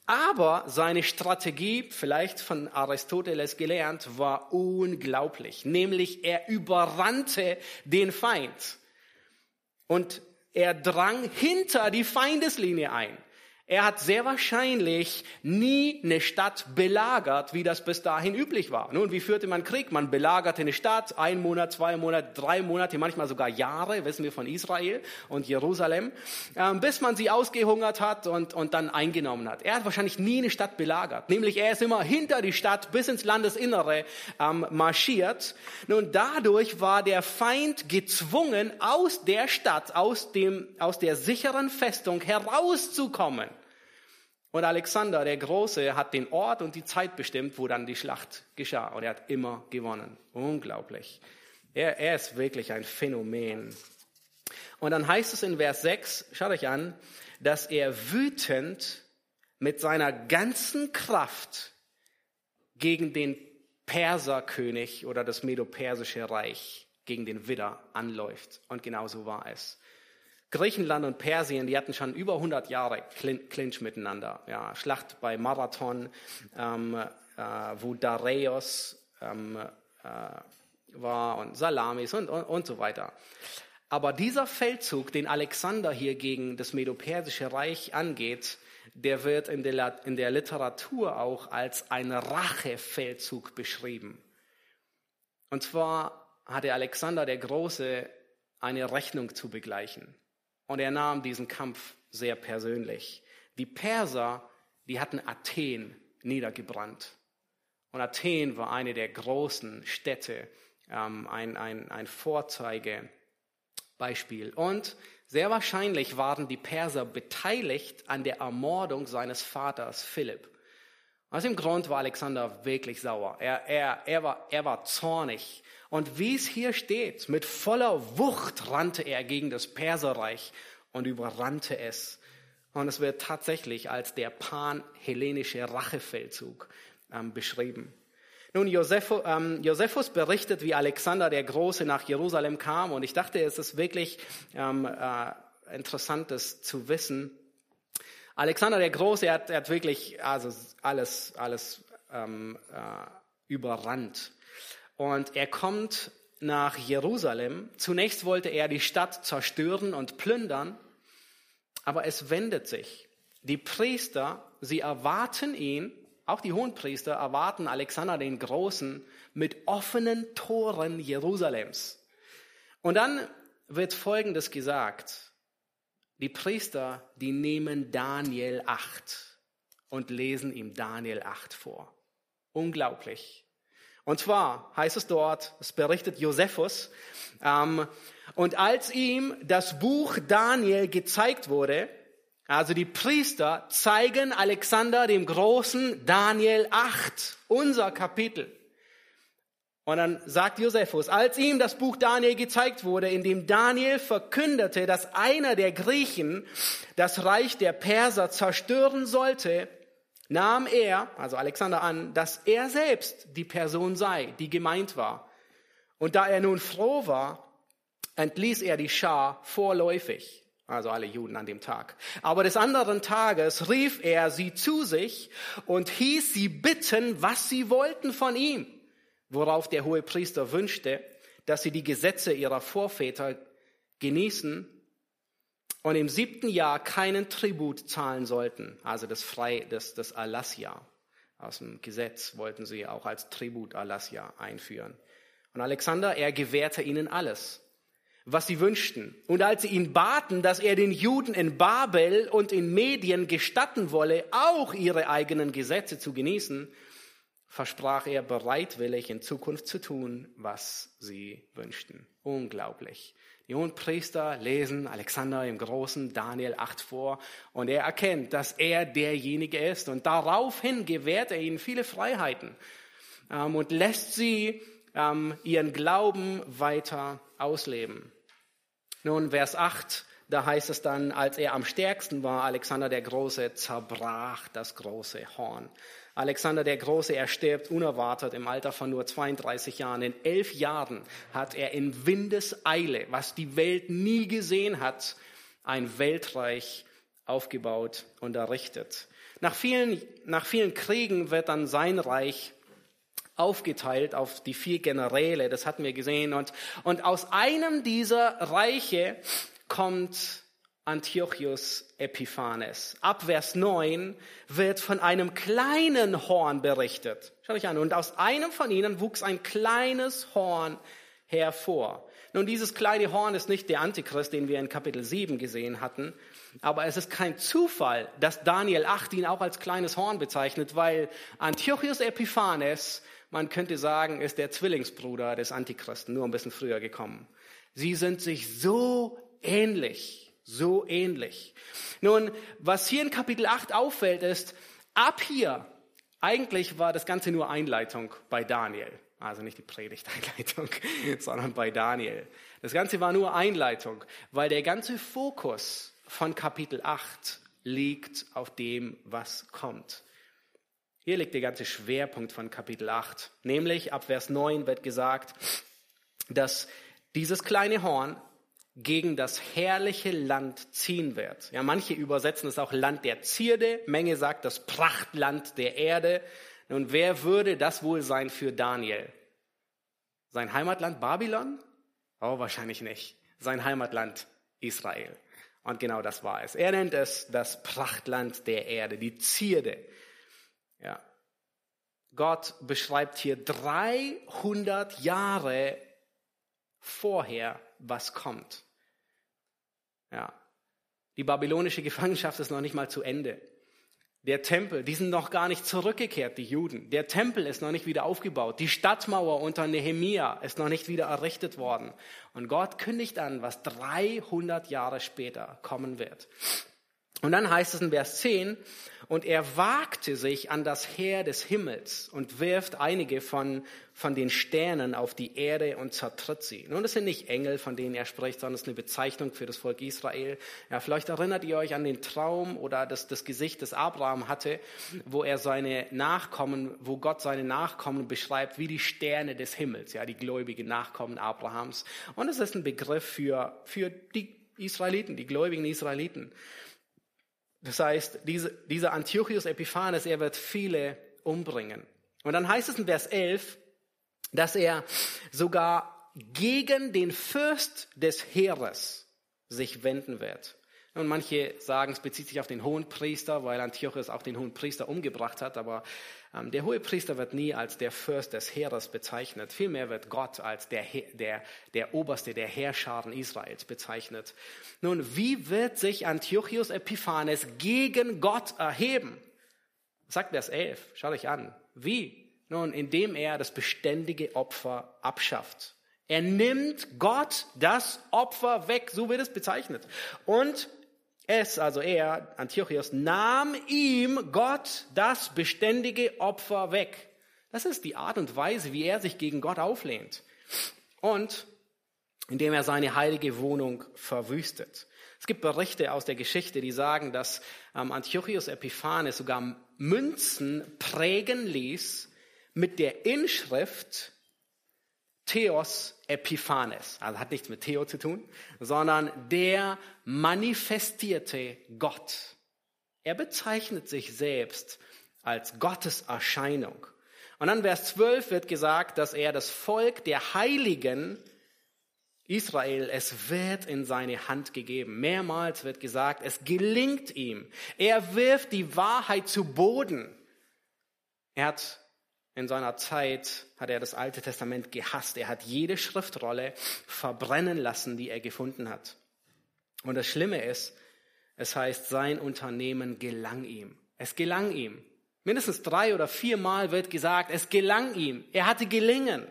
[SPEAKER 2] Aber seine Strategie, vielleicht von Aristoteles gelernt, war unglaublich. Nämlich er überrannte den Feind. Und er drang hinter die Feindeslinie ein. Er hat sehr wahrscheinlich nie eine Stadt belagert, wie das bis dahin üblich war. Nun, wie führte man Krieg? Man belagerte eine Stadt, 1 Monat, 2 Monate, 3 Monate, manchmal sogar Jahre, wissen wir von Israel und Jerusalem, bis man sie ausgehungert hat und dann eingenommen hat. Er hat wahrscheinlich nie eine Stadt belagert. Nämlich er ist immer hinter die Stadt bis ins Landesinnere marschiert. Nun, dadurch war der Feind gezwungen, aus der Stadt, aus der sicheren Festung herauszukommen. Und Alexander der Große hat den Ort und die Zeit bestimmt, wo dann die Schlacht geschah. Und er hat immer gewonnen. Unglaublich. Er ist wirklich ein Phänomen. Und dann heißt es in Vers 6, schaut euch an, dass er wütend mit seiner ganzen Kraft gegen den Perserkönig oder das Medo-Persische Reich, gegen den Widder anläuft. Und genau so war es. Griechenland und Persien, die hatten schon über 100 Jahre Clinch miteinander. Ja, Schlacht bei Marathon, wo Dareios war und Salamis und so weiter. Aber dieser Feldzug, den Alexander hier gegen das Medo-Persische Reich angeht, der wird in der Literatur auch als ein Rachefeldzug beschrieben. Und zwar hatte Alexander der Große eine Rechnung zu begleichen. Und er nahm diesen Kampf sehr persönlich. Die Perser, die hatten Athen niedergebrannt. Und Athen war eine der großen Städte, ein Vorzeigebeispiel. Und sehr wahrscheinlich waren die Perser beteiligt an der Ermordung seines Vaters Philipp. Aus dem Grund war Alexander wirklich sauer. Er war zornig. Und wie es hier steht, mit voller Wucht rannte er gegen das Perserreich und überrannte es. Und es wird tatsächlich als der panhellenische Rachefeldzug beschrieben. Nun, Josephus berichtet, wie Alexander der Große nach Jerusalem kam. Und ich dachte, es ist wirklich interessant, das zu wissen. Alexander der Große, er hat wirklich alles überrannt. Und er kommt nach Jerusalem. Zunächst wollte er die Stadt zerstören und plündern, aber es wendet sich. Die Priester, sie erwarten ihn, auch die Hohenpriester erwarten Alexander den Großen mit offenen Toren Jerusalems. Und dann wird Folgendes gesagt. Die Priester, die nehmen Daniel 8 und lesen ihm Daniel 8 vor. Unglaublich. Und zwar heißt es dort, es berichtet Josephus, und als ihm das Buch Daniel gezeigt wurde, also die Priester zeigen Alexander dem Großen Daniel 8, unser Kapitel. Und dann sagt Josephus, als ihm das Buch Daniel gezeigt wurde, in dem Daniel verkündete, dass einer der Griechen das Reich der Perser zerstören sollte, nahm er, also Alexander, an, dass er selbst die Person sei, die gemeint war. Und da er nun froh war, entließ er die Schar vorläufig, also alle Juden an dem Tag. Aber des anderen Tages rief er sie zu sich und hieß sie bitten, was sie wollten von ihm, worauf der Hohepriester wünschte, dass sie die Gesetze ihrer Vorväter genießen und im 7. Jahr keinen Tribut zahlen sollten, also das Erlassjahr. Aus dem Gesetz wollten sie auch als Tribut Erlassjahr einführen. Und Alexander, er gewährte ihnen alles, was sie wünschten. Und als sie ihn baten, dass er den Juden in Babel und in Medien gestatten wolle, auch ihre eigenen Gesetze zu genießen, versprach er bereitwillig in Zukunft zu tun, was sie wünschten. Unglaublich. Die Hohenpriester lesen Alexander im Großen Daniel 8 vor und er erkennt, dass er derjenige ist. Und daraufhin gewährt er ihnen viele Freiheiten und lässt sie ihren Glauben weiter ausleben. Nun, Vers 8, da heißt es dann, als er am stärksten war, Alexander der Große zerbrach das große Horn. Alexander der Große, er stirbt unerwartet im Alter von nur 32 Jahren. In 11 Jahren hat er in Windeseile, was die Welt nie gesehen hat, ein Weltreich aufgebaut und errichtet. Nach vielen Kriegen wird dann sein Reich aufgeteilt auf die 4 Generäle, das hatten wir gesehen. Und aus einem dieser Reiche kommt Antiochus Epiphanes. Ab Vers 9 wird von einem kleinen Horn berichtet. Schaut euch an. Und aus einem von ihnen wuchs ein kleines Horn hervor. Nun, dieses kleine Horn ist nicht der Antichrist, den wir in Kapitel 7 gesehen hatten. Aber es ist kein Zufall, dass Daniel 8 ihn auch als kleines Horn bezeichnet, weil Antiochus Epiphanes, man könnte sagen, ist der Zwillingsbruder des Antichristen, nur ein bisschen früher gekommen. Sie sind sich so ähnlich. Nun, was hier in Kapitel 8 auffällt, ist, ab hier, eigentlich war das Ganze nur Einleitung bei Daniel. Also nicht die Predigteinleitung, sondern bei Daniel. Das Ganze war nur Einleitung, weil der ganze Fokus von Kapitel 8 liegt auf dem, was kommt. Hier liegt der ganze Schwerpunkt von Kapitel 8. Nämlich ab Vers 9 wird gesagt, dass dieses kleine Horn gegen das herrliche Land ziehen wird. Ja, manche übersetzen es auch Land der Zierde. Menge sagt das Prachtland der Erde. Nun, wer würde das wohl sein für Daniel? Sein Heimatland Babylon? Oh, wahrscheinlich nicht. Sein Heimatland Israel. Und genau das war es. Er nennt es das Prachtland der Erde, die Zierde. Ja. Gott beschreibt hier 300 Jahre vorher, was kommt. Ja. Die babylonische Gefangenschaft ist noch nicht mal zu Ende. Der Tempel, die sind noch gar nicht zurückgekehrt, die Juden. Der Tempel ist noch nicht wieder aufgebaut. Die Stadtmauer unter Nehemia ist noch nicht wieder errichtet worden. Und Gott kündigt an, was 300 Jahre später kommen wird. Und dann heißt es in Vers 10, und er wagte sich an das Heer des Himmels und wirft einige von den Sternen auf die Erde und zertritt sie. Nun, das sind nicht Engel, von denen er spricht, sondern es ist eine Bezeichnung für das Volk Israel. Ja, vielleicht erinnert ihr euch an den Traum oder das Gesicht, das Abraham hatte, wo Gott seine Nachkommen beschreibt wie die Sterne des Himmels, ja, die gläubigen Nachkommen Abrahams. Und es ist ein Begriff für die Israeliten, die gläubigen Israeliten. Das heißt, dieser Antiochus Epiphanes, er wird viele umbringen. Und dann heißt es in Vers 11, dass er sogar gegen den Fürst des Heeres sich wenden wird. Und manche sagen, es bezieht sich auf den Hohenpriester, weil Antiochus auch den Hohenpriester umgebracht hat. Aber der Hohepriester wird nie als der Fürst des Heeres bezeichnet. Vielmehr wird Gott als der Oberste der Heerscharen Israels bezeichnet. Nun, wie wird sich Antiochus Epiphanes gegen Gott erheben? Sagt Vers 11, schaut euch an. Wie? Nun, indem er das beständige Opfer abschafft. Er nimmt Gott das Opfer weg, so wird es bezeichnet. Und Antiochus, nahm ihm Gott das beständige Opfer weg. Das ist die Art und Weise, wie er sich gegen Gott auflehnt. Und indem er seine heilige Wohnung verwüstet. Es gibt Berichte aus der Geschichte, die sagen, dass Antiochus Epiphanes sogar Münzen prägen ließ mit der Inschrift Theos Epiphanes, also hat nichts mit Theo zu tun, sondern der manifestierte Gott. Er bezeichnet sich selbst als Gottes Erscheinung. Und dann Vers 12 wird gesagt, dass er das Volk der Heiligen Israel, es wird in seine Hand gegeben. Mehrmals wird gesagt, es gelingt ihm. Er wirft die Wahrheit zu Boden. In seiner Zeit hat er das Alte Testament gehasst. Er hat jede Schriftrolle verbrennen lassen, die er gefunden hat. Und das Schlimme ist, es heißt, sein Unternehmen gelang ihm. Es gelang ihm. Mindestens 3 oder 4 Mal wird gesagt, es gelang ihm. Er hatte gelingen.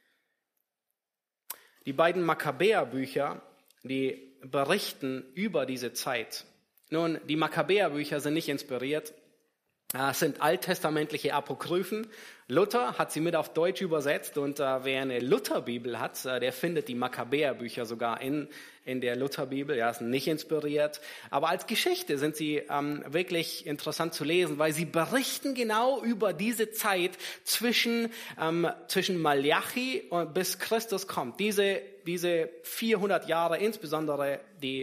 [SPEAKER 2] Die beiden Makkabäerbücher, die berichten über diese Zeit. Nun, die Makkabäerbücher sind nicht inspiriert. Es sind alttestamentliche Apokryphen. Luther hat sie mit auf Deutsch übersetzt und wer eine Lutherbibel hat, der findet die Makkabäerbücher sogar in der Lutherbibel. Ja, sind nicht inspiriert. Aber als Geschichte sind sie wirklich interessant zu lesen, weil sie berichten genau über diese Zeit zwischen Malachi und bis Christus kommt. Diese 400 Jahre, insbesondere die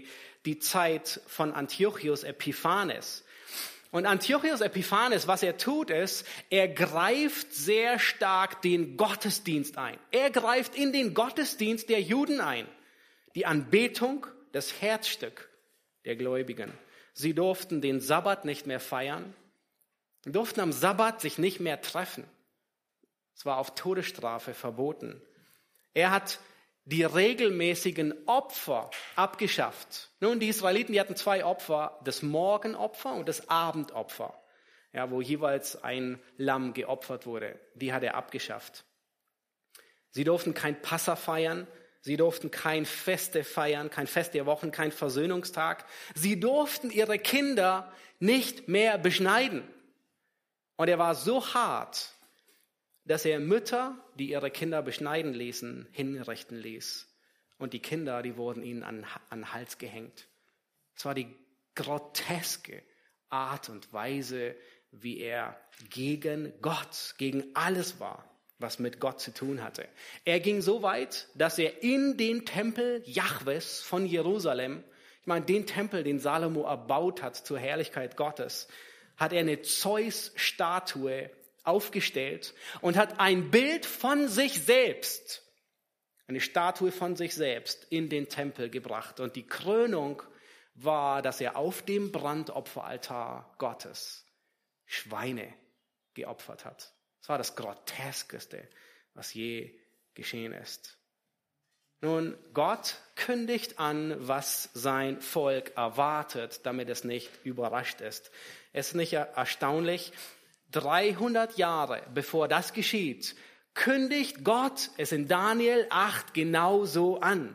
[SPEAKER 2] die Zeit von Antiochus Epiphanes. Und Antiochus Epiphanes, was er tut, ist, er greift sehr stark den Gottesdienst ein. Er greift in den Gottesdienst der Juden ein. Die Anbetung, das Herzstück der Gläubigen. Sie durften den Sabbat nicht mehr feiern. Sie durften am Sabbat sich nicht mehr treffen. Es war auf Todesstrafe verboten. Er hat die regelmäßigen Opfer abgeschafft. Nun, die Israeliten, die hatten 2 Opfer, das Morgenopfer und das Abendopfer, ja, wo jeweils ein Lamm geopfert wurde. Die hat er abgeschafft. Sie durften kein Passa feiern, sie durften kein Feste feiern, kein Fest der Wochen, kein Versöhnungstag. Sie durften ihre Kinder nicht mehr beschneiden. Und er war so hart, dass er Mütter, die ihre Kinder beschneiden ließen, hinrichten ließ. Und die Kinder, die wurden ihnen an den Hals gehängt. Es war die groteske Art und Weise, wie er gegen Gott, gegen alles war, was mit Gott zu tun hatte. Er ging so weit, dass er in den Tempel Jahwes von Jerusalem, ich meine den Tempel, den Salomo erbaut hat zur Herrlichkeit Gottes, hat er eine Zeus-Statue aufgestellt und hat ein Bild von sich selbst, eine Statue von sich selbst in den Tempel gebracht. Und die Krönung war, dass er auf dem Brandopferaltar Gottes Schweine geopfert hat. Das war das Groteskeste, was je geschehen ist. Nun, Gott kündigt an, was sein Volk erwartet, damit es nicht überrascht ist. Es ist nicht erstaunlich, 300 Jahre bevor das geschieht, kündigt Gott es in Daniel 8 genauso an.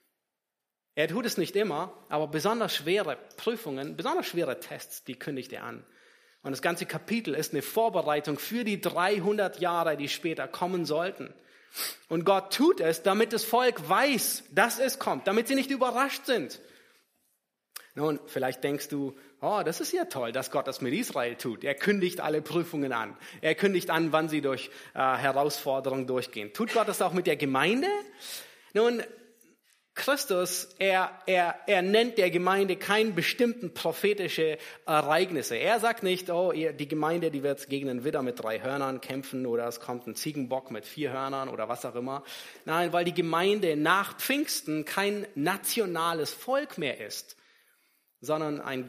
[SPEAKER 2] Er tut es nicht immer, aber besonders schwere Prüfungen, besonders schwere Tests, die kündigt er an. Und das ganze Kapitel ist eine Vorbereitung für die 300 Jahre, die später kommen sollten. Und Gott tut es, damit das Volk weiß, dass es kommt, damit sie nicht überrascht sind. Nun, vielleicht denkst du, oh, das ist ja toll, dass Gott das mit Israel tut. Er kündigt alle Prüfungen an. Er kündigt an, wann sie durch Herausforderungen durchgehen. Tut Gott das auch mit der Gemeinde? Nun, Christus, er nennt der Gemeinde keine bestimmten prophetische Ereignisse. Er sagt nicht, oh, die Gemeinde, die wird gegen einen Widder mit 3 Hörnern kämpfen oder es kommt ein Ziegenbock mit 4 Hörnern oder was auch immer. Nein, weil die Gemeinde nach Pfingsten kein nationales Volk mehr ist, sondern eine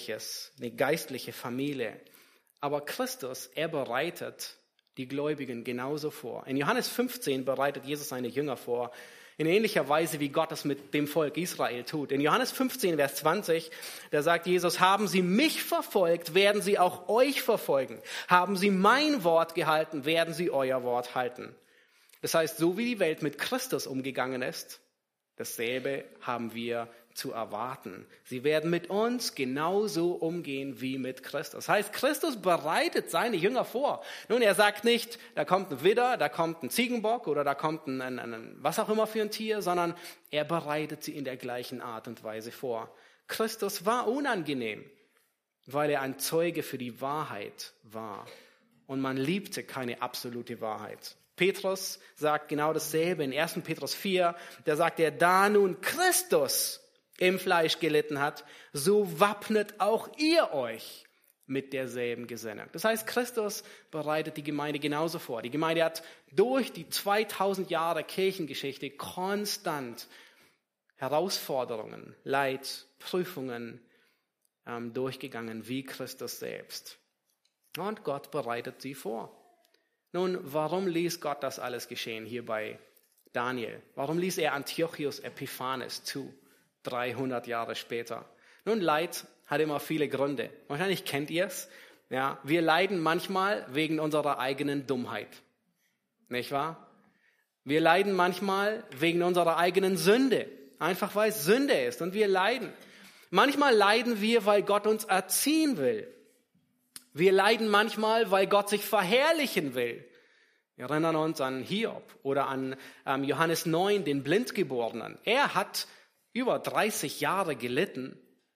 [SPEAKER 2] geistliche Familie. Aber Christus, er bereitet die Gläubigen genauso vor. In Johannes 15 bereitet Jesus seine Jünger vor, in ähnlicher Weise, wie Gott es mit dem Volk Israel tut. In Johannes 15, Vers 20, da sagt Jesus, haben sie mich verfolgt, werden sie auch euch verfolgen. Haben sie mein Wort gehalten, werden sie euer Wort halten. Das heißt, so wie die Welt mit Christus umgegangen ist, dasselbe haben wir zu erwarten. Sie werden mit uns genauso umgehen wie mit Christus. Das heißt, Christus bereitet seine Jünger vor. Nun, er sagt nicht, da kommt ein Widder, da kommt ein Ziegenbock oder da kommt ein was auch immer für ein Tier, sondern er bereitet sie in der gleichen Art und Weise vor. Christus war unangenehm, weil er ein Zeuge für die Wahrheit war. Und man liebte keine absolute Wahrheit. Petrus sagt genau dasselbe in 1. Petrus 4. Da sagt er, da nun Christus im Fleisch gelitten hat, so wappnet auch ihr euch mit derselben Gesinnung. Das heißt, Christus bereitet die Gemeinde genauso vor. Die Gemeinde hat durch die 2000 Jahre Kirchengeschichte konstant Herausforderungen, Leid, Prüfungen durchgegangen, wie Christus selbst. Und Gott bereitet sie vor. Nun, warum ließ Gott das alles geschehen hier bei Daniel? Warum ließ er Antiochus Epiphanes zu? 300 Jahre später. Nun, Leid hat immer viele Gründe. Wahrscheinlich kennt ihr es. Ja, wir leiden manchmal wegen unserer eigenen Dummheit. Nicht wahr? Wir leiden manchmal wegen unserer eigenen Sünde. Einfach weil es Sünde ist und wir leiden. Manchmal leiden wir, weil Gott uns erziehen will. Wir leiden manchmal, weil Gott sich verherrlichen will. Wir erinnern uns an Hiob oder an Johannes 9, den Blindgeborenen. Er hat über 30 Jahre gelitten,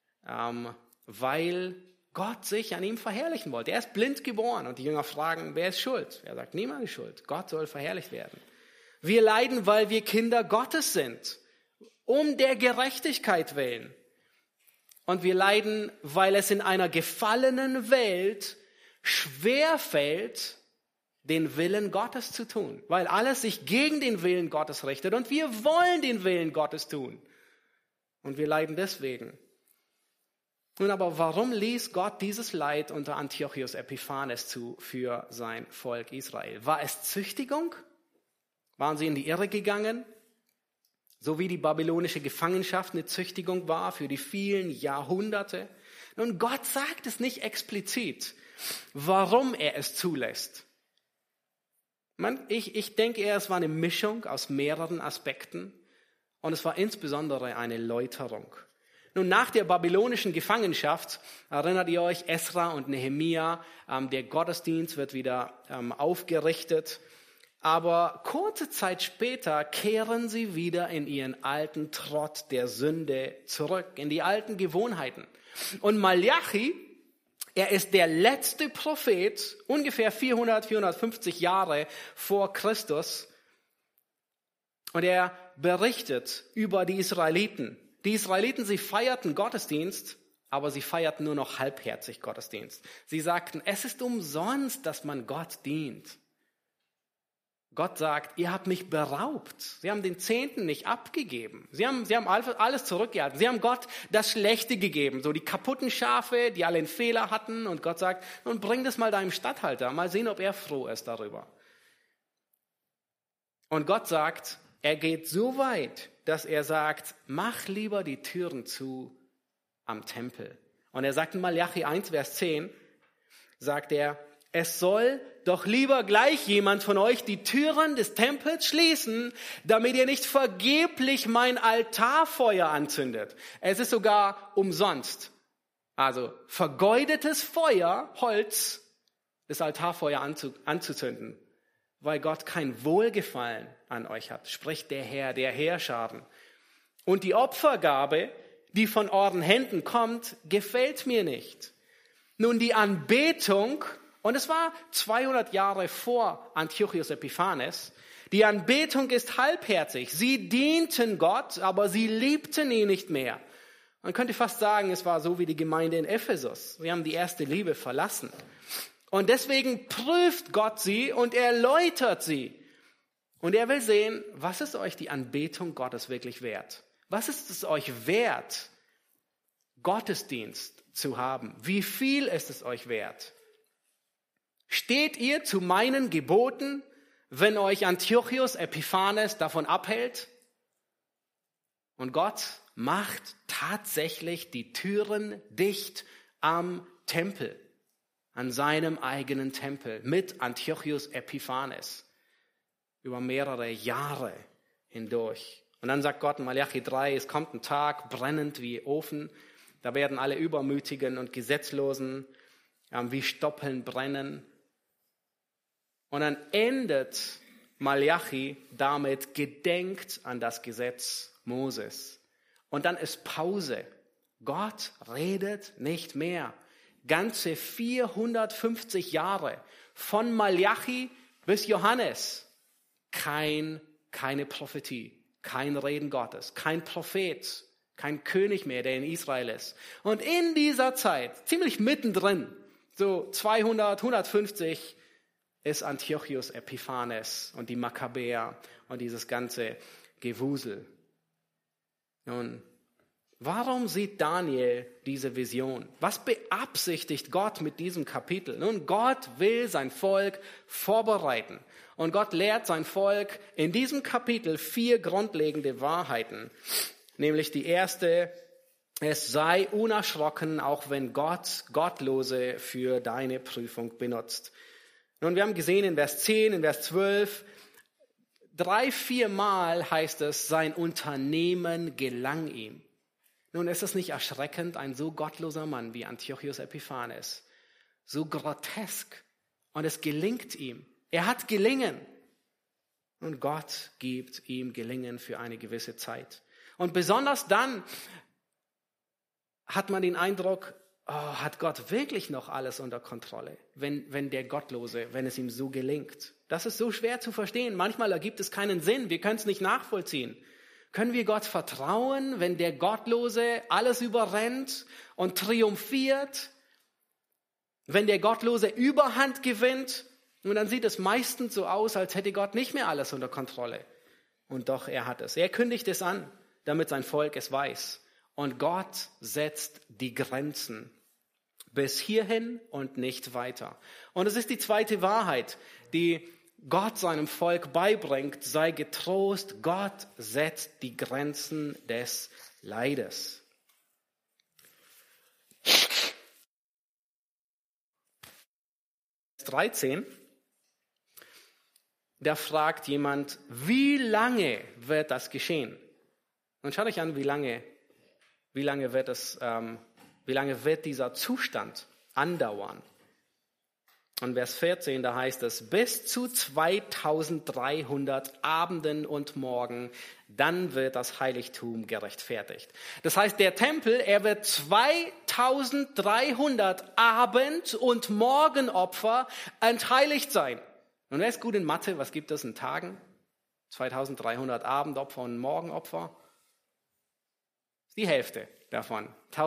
[SPEAKER 2] weil Gott sich an ihm verherrlichen wollte. Er ist blind geboren und die Jünger fragen, wer ist schuld? Er sagt, niemand ist schuld. Gott soll verherrlicht werden. Wir leiden, weil wir Kinder Gottes sind, um der Gerechtigkeit willen. Und wir leiden, weil es in einer gefallenen Welt schwerfällt, den Willen Gottes zu tun. Weil alles sich gegen den Willen Gottes richtet und wir wollen den Willen Gottes tun. Und wir leiden deswegen. Nun aber, warum ließ Gott dieses Leid unter Antiochus Epiphanes zu für sein Volk Israel? War es Züchtigung? Waren sie in die Irre gegangen? So wie die babylonische Gefangenschaft eine Züchtigung war für die vielen Jahrhunderte? Nun, Gott sagt es nicht explizit, warum er es zulässt. Ich denke es war eine Mischung aus mehreren Aspekten und es war insbesondere eine Läuterung. Nun, nach der babylonischen Gefangenschaft, erinnert ihr euch, Esra und Nehemia, der Gottesdienst wird wieder aufgerichtet. Aber kurze Zeit später kehren sie wieder in ihren alten Trott der Sünde zurück, in die alten Gewohnheiten. Und Malachi, er ist der letzte Prophet, ungefähr 450 Jahre vor Christus. Und er berichtet über die Israeliten. Die Israeliten, sie feierten Gottesdienst, aber sie feierten nur noch halbherzig Gottesdienst. Sie sagten, es ist umsonst, dass man Gott dient. Gott sagt, ihr habt mich beraubt. Sie haben den Zehnten nicht abgegeben. Sie haben alles zurückgehalten. Sie haben Gott das Schlechte gegeben, so die kaputten Schafe, die alle einen Fehler hatten. Und Gott sagt, nun bring das mal deinem Statthalter, mal sehen, ob er froh ist darüber. Und Gott sagt, er geht so weit, dass er sagt, mach lieber die Türen zu am Tempel. Und er sagt in Malachi 1, Vers 10, sagt er, es soll doch lieber gleich jemand von euch die Türen des Tempels schließen, damit ihr nicht vergeblich mein Altarfeuer anzündet. Es ist sogar umsonst. Also vergeudetes Feuer, Holz, das Altarfeuer anzuzünden, weil Gott kein Wohlgefallen an euch hat, spricht der Herr, der Heerscharen. Und die Opfergabe, die von euren Händen kommt, gefällt mir nicht. Nun, die Anbetung, und es war 200 Jahre vor Antiochus Epiphanes, die Anbetung ist halbherzig. Sie dienten Gott, aber sie liebten ihn nicht mehr. Man könnte fast sagen, es war so wie die Gemeinde in Ephesus. Sie haben die erste Liebe verlassen. Und deswegen prüft Gott sie und er läutert sie. Und er will sehen, was ist euch die Anbetung Gottes wirklich wert? Was ist es euch wert, Gottesdienst zu haben? Wie viel ist es euch wert? Steht ihr zu meinen Geboten, wenn euch Antiochus Epiphanes davon abhält? Und Gott macht tatsächlich die Türen dicht am Tempel, an seinem eigenen Tempel mit Antiochus Epiphanes über mehrere Jahre hindurch. Und dann sagt Gott in Malachi 3, es kommt ein Tag brennend wie Ofen, da werden alle Übermütigen und Gesetzlosen wie Stoppeln brennen. Und dann endet Malachi damit, gedenkt an das Gesetz Moses. Und dann ist Pause. Gott redet nicht mehr. Ganze 450 Jahre von Malachi bis Johannes. Keine Prophetie, kein Reden Gottes, kein Prophet, kein König mehr, der in Israel ist. Und in dieser Zeit, ziemlich mittendrin, so 200, 150, ist Antiochus Epiphanes und die Makkabäer und dieses ganze Gewusel. Nun, warum sieht Daniel diese Vision? Was beabsichtigt Gott mit diesem Kapitel? Nun, Gott will sein Volk vorbereiten. Und Gott lehrt sein Volk in diesem Kapitel 4 grundlegende Wahrheiten. Nämlich die erste, es sei unerschrocken, auch wenn Gott Gottlose für deine Prüfung benutzt. Nun, wir haben gesehen in Vers 10, in Vers 12, 3-4 Mal heißt es, sein Unternehmen gelang ihm. Nun, ist es nicht erschreckend, ein so gottloser Mann wie Antiochus Epiphanes, so grotesk, und es gelingt ihm. Er hat Gelingen. Und Gott gibt ihm Gelingen für eine gewisse Zeit. Und besonders dann hat man den Eindruck, hat Gott wirklich noch alles unter Kontrolle, wenn der Gottlose, wenn es ihm so gelingt. Das ist so schwer zu verstehen. Manchmal ergibt es keinen Sinn. Wir können es nicht nachvollziehen. Können wir Gott vertrauen, wenn der Gottlose alles überrennt und triumphiert? Wenn der Gottlose Überhand gewinnt? Und dann sieht es meistens so aus, als hätte Gott nicht mehr alles unter Kontrolle. Und doch, er hat es. Er kündigt es an, damit sein Volk es weiß. Und Gott setzt die Grenzen bis hierhin und nicht weiter. Und es ist die zweite Wahrheit, die Gott seinem Volk beibringt. Sei getrost, Gott setzt die Grenzen des Leides. Vers 13. Da fragt jemand, wie lange wird das geschehen? Und schaut euch an, wie lange wird dieser Zustand andauern? Und Vers 14, da heißt es, bis zu 2300 Abenden und Morgen, dann wird das Heiligtum gerechtfertigt. Das heißt, der Tempel, er wird 2300 Abend- und Morgenopfer entheiligt sein. Und wer ist gut in Mathe? Was gibt es in Tagen? 2300 Abendopfer und Morgenopfer? Die Hälfte davon,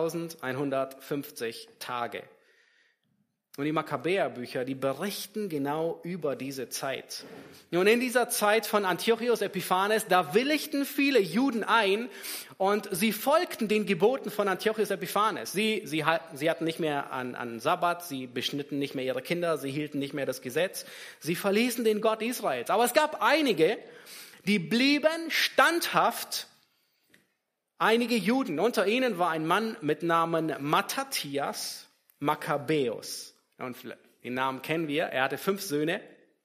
[SPEAKER 2] 1150 Tage. Und die Makkabäerbücher, die berichten genau über diese Zeit. Und in dieser Zeit von Antiochos Epiphanes, da willigten viele Juden ein und sie folgten den Geboten von Antiochos Epiphanes. Sie hatten nicht mehr an Sabbat, sie beschnitten nicht mehr ihre Kinder, sie hielten nicht mehr das Gesetz, sie verließen den Gott Israels. Aber es gab einige, die blieben standhaft. Einige Juden, unter ihnen war ein Mann mit Namen Mattathias Makkabäus. Und den Namen kennen wir, er hatte 5 Söhne.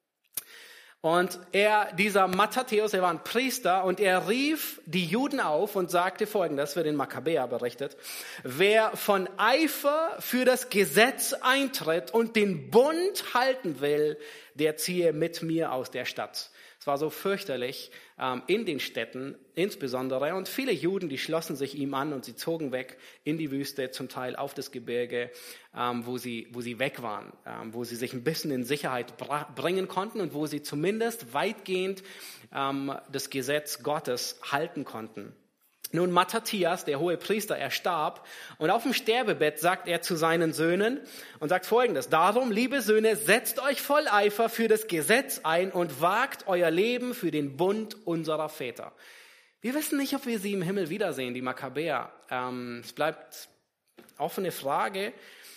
[SPEAKER 2] Und dieser Mattathias, er war ein Priester und er rief die Juden auf und sagte Folgendes, wird in Makkabäer berichtet: Wer von Eifer für das Gesetz eintritt und den Bund halten will, der ziehe mit mir aus der Stadt. Es war so fürchterlich in den Städten insbesondere. Und viele Juden, die schlossen sich ihm an und sie zogen weg in die Wüste, zum Teil auf das Gebirge, wo sie weg waren, wo sie sich ein bisschen in Sicherheit bringen konnten und wo sie zumindest weitgehend das Gesetz Gottes halten konnten. Nun, Mattathias, der hohe Priester, er starb und auf dem Sterbebett sagt er zu seinen Söhnen und sagt Folgendes: Darum, liebe Söhne, setzt euch voll Eifer für das Gesetz ein und wagt euer Leben für den Bund unserer Väter. Wir wissen nicht, ob wir sie im Himmel wiedersehen, die Makkabäer. Es bleibt offene Frage,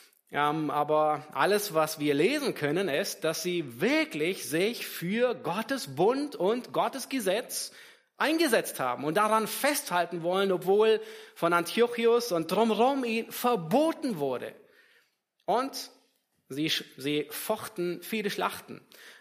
[SPEAKER 2] aber alles, was wir lesen können, ist, dass sie wirklich sich für Gottes Bund und Gottes Gesetz eingesetzt haben und daran festhalten wollen, obwohl von Antiochos und drumherum ihnen verboten wurde. Und sie fochten viele Schlachten.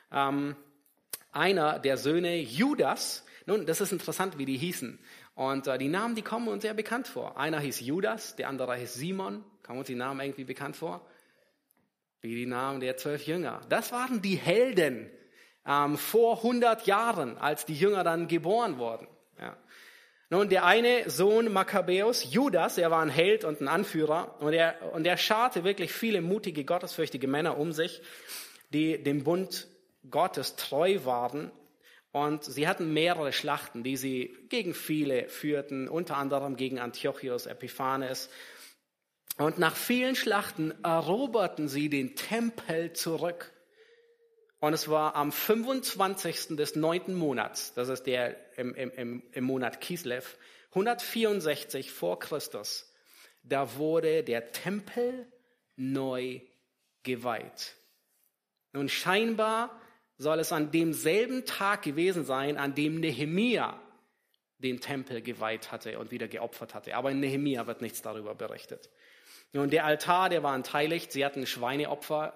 [SPEAKER 2] Einer der Söhne, Judas, nun, das ist interessant, wie die hießen. Und die Namen, die kommen uns sehr bekannt vor. Einer hieß Judas, der andere hieß Simon. Kommen uns die Namen irgendwie bekannt vor? Wie die Namen der 12 Jünger. Das waren die Helden vor 100 Jahren, als die Jünger dann geboren wurden. Ja. Nun, der eine Sohn Makkabäus, Judas, er war ein Held und ein Anführer und er scharte wirklich viele mutige, gottesfürchtige Männer um sich, die dem Bund Gottes treu waren. Und sie hatten mehrere Schlachten, die sie gegen viele führten, unter anderem gegen Antiochos Epiphanes. Und nach vielen Schlachten eroberten sie den Tempel zurück. Und es war am 25. des 9. Monats, das ist der im Monat Kislev, 164 vor Christus, da wurde der Tempel neu geweiht. Nun scheinbar soll es an demselben Tag gewesen sein, an dem Nehemia den Tempel geweiht hatte und wieder geopfert hatte. Aber in Nehemia wird nichts darüber berichtet. Nun, der Altar, der war entheiligt, sie hatten Schweineopfer.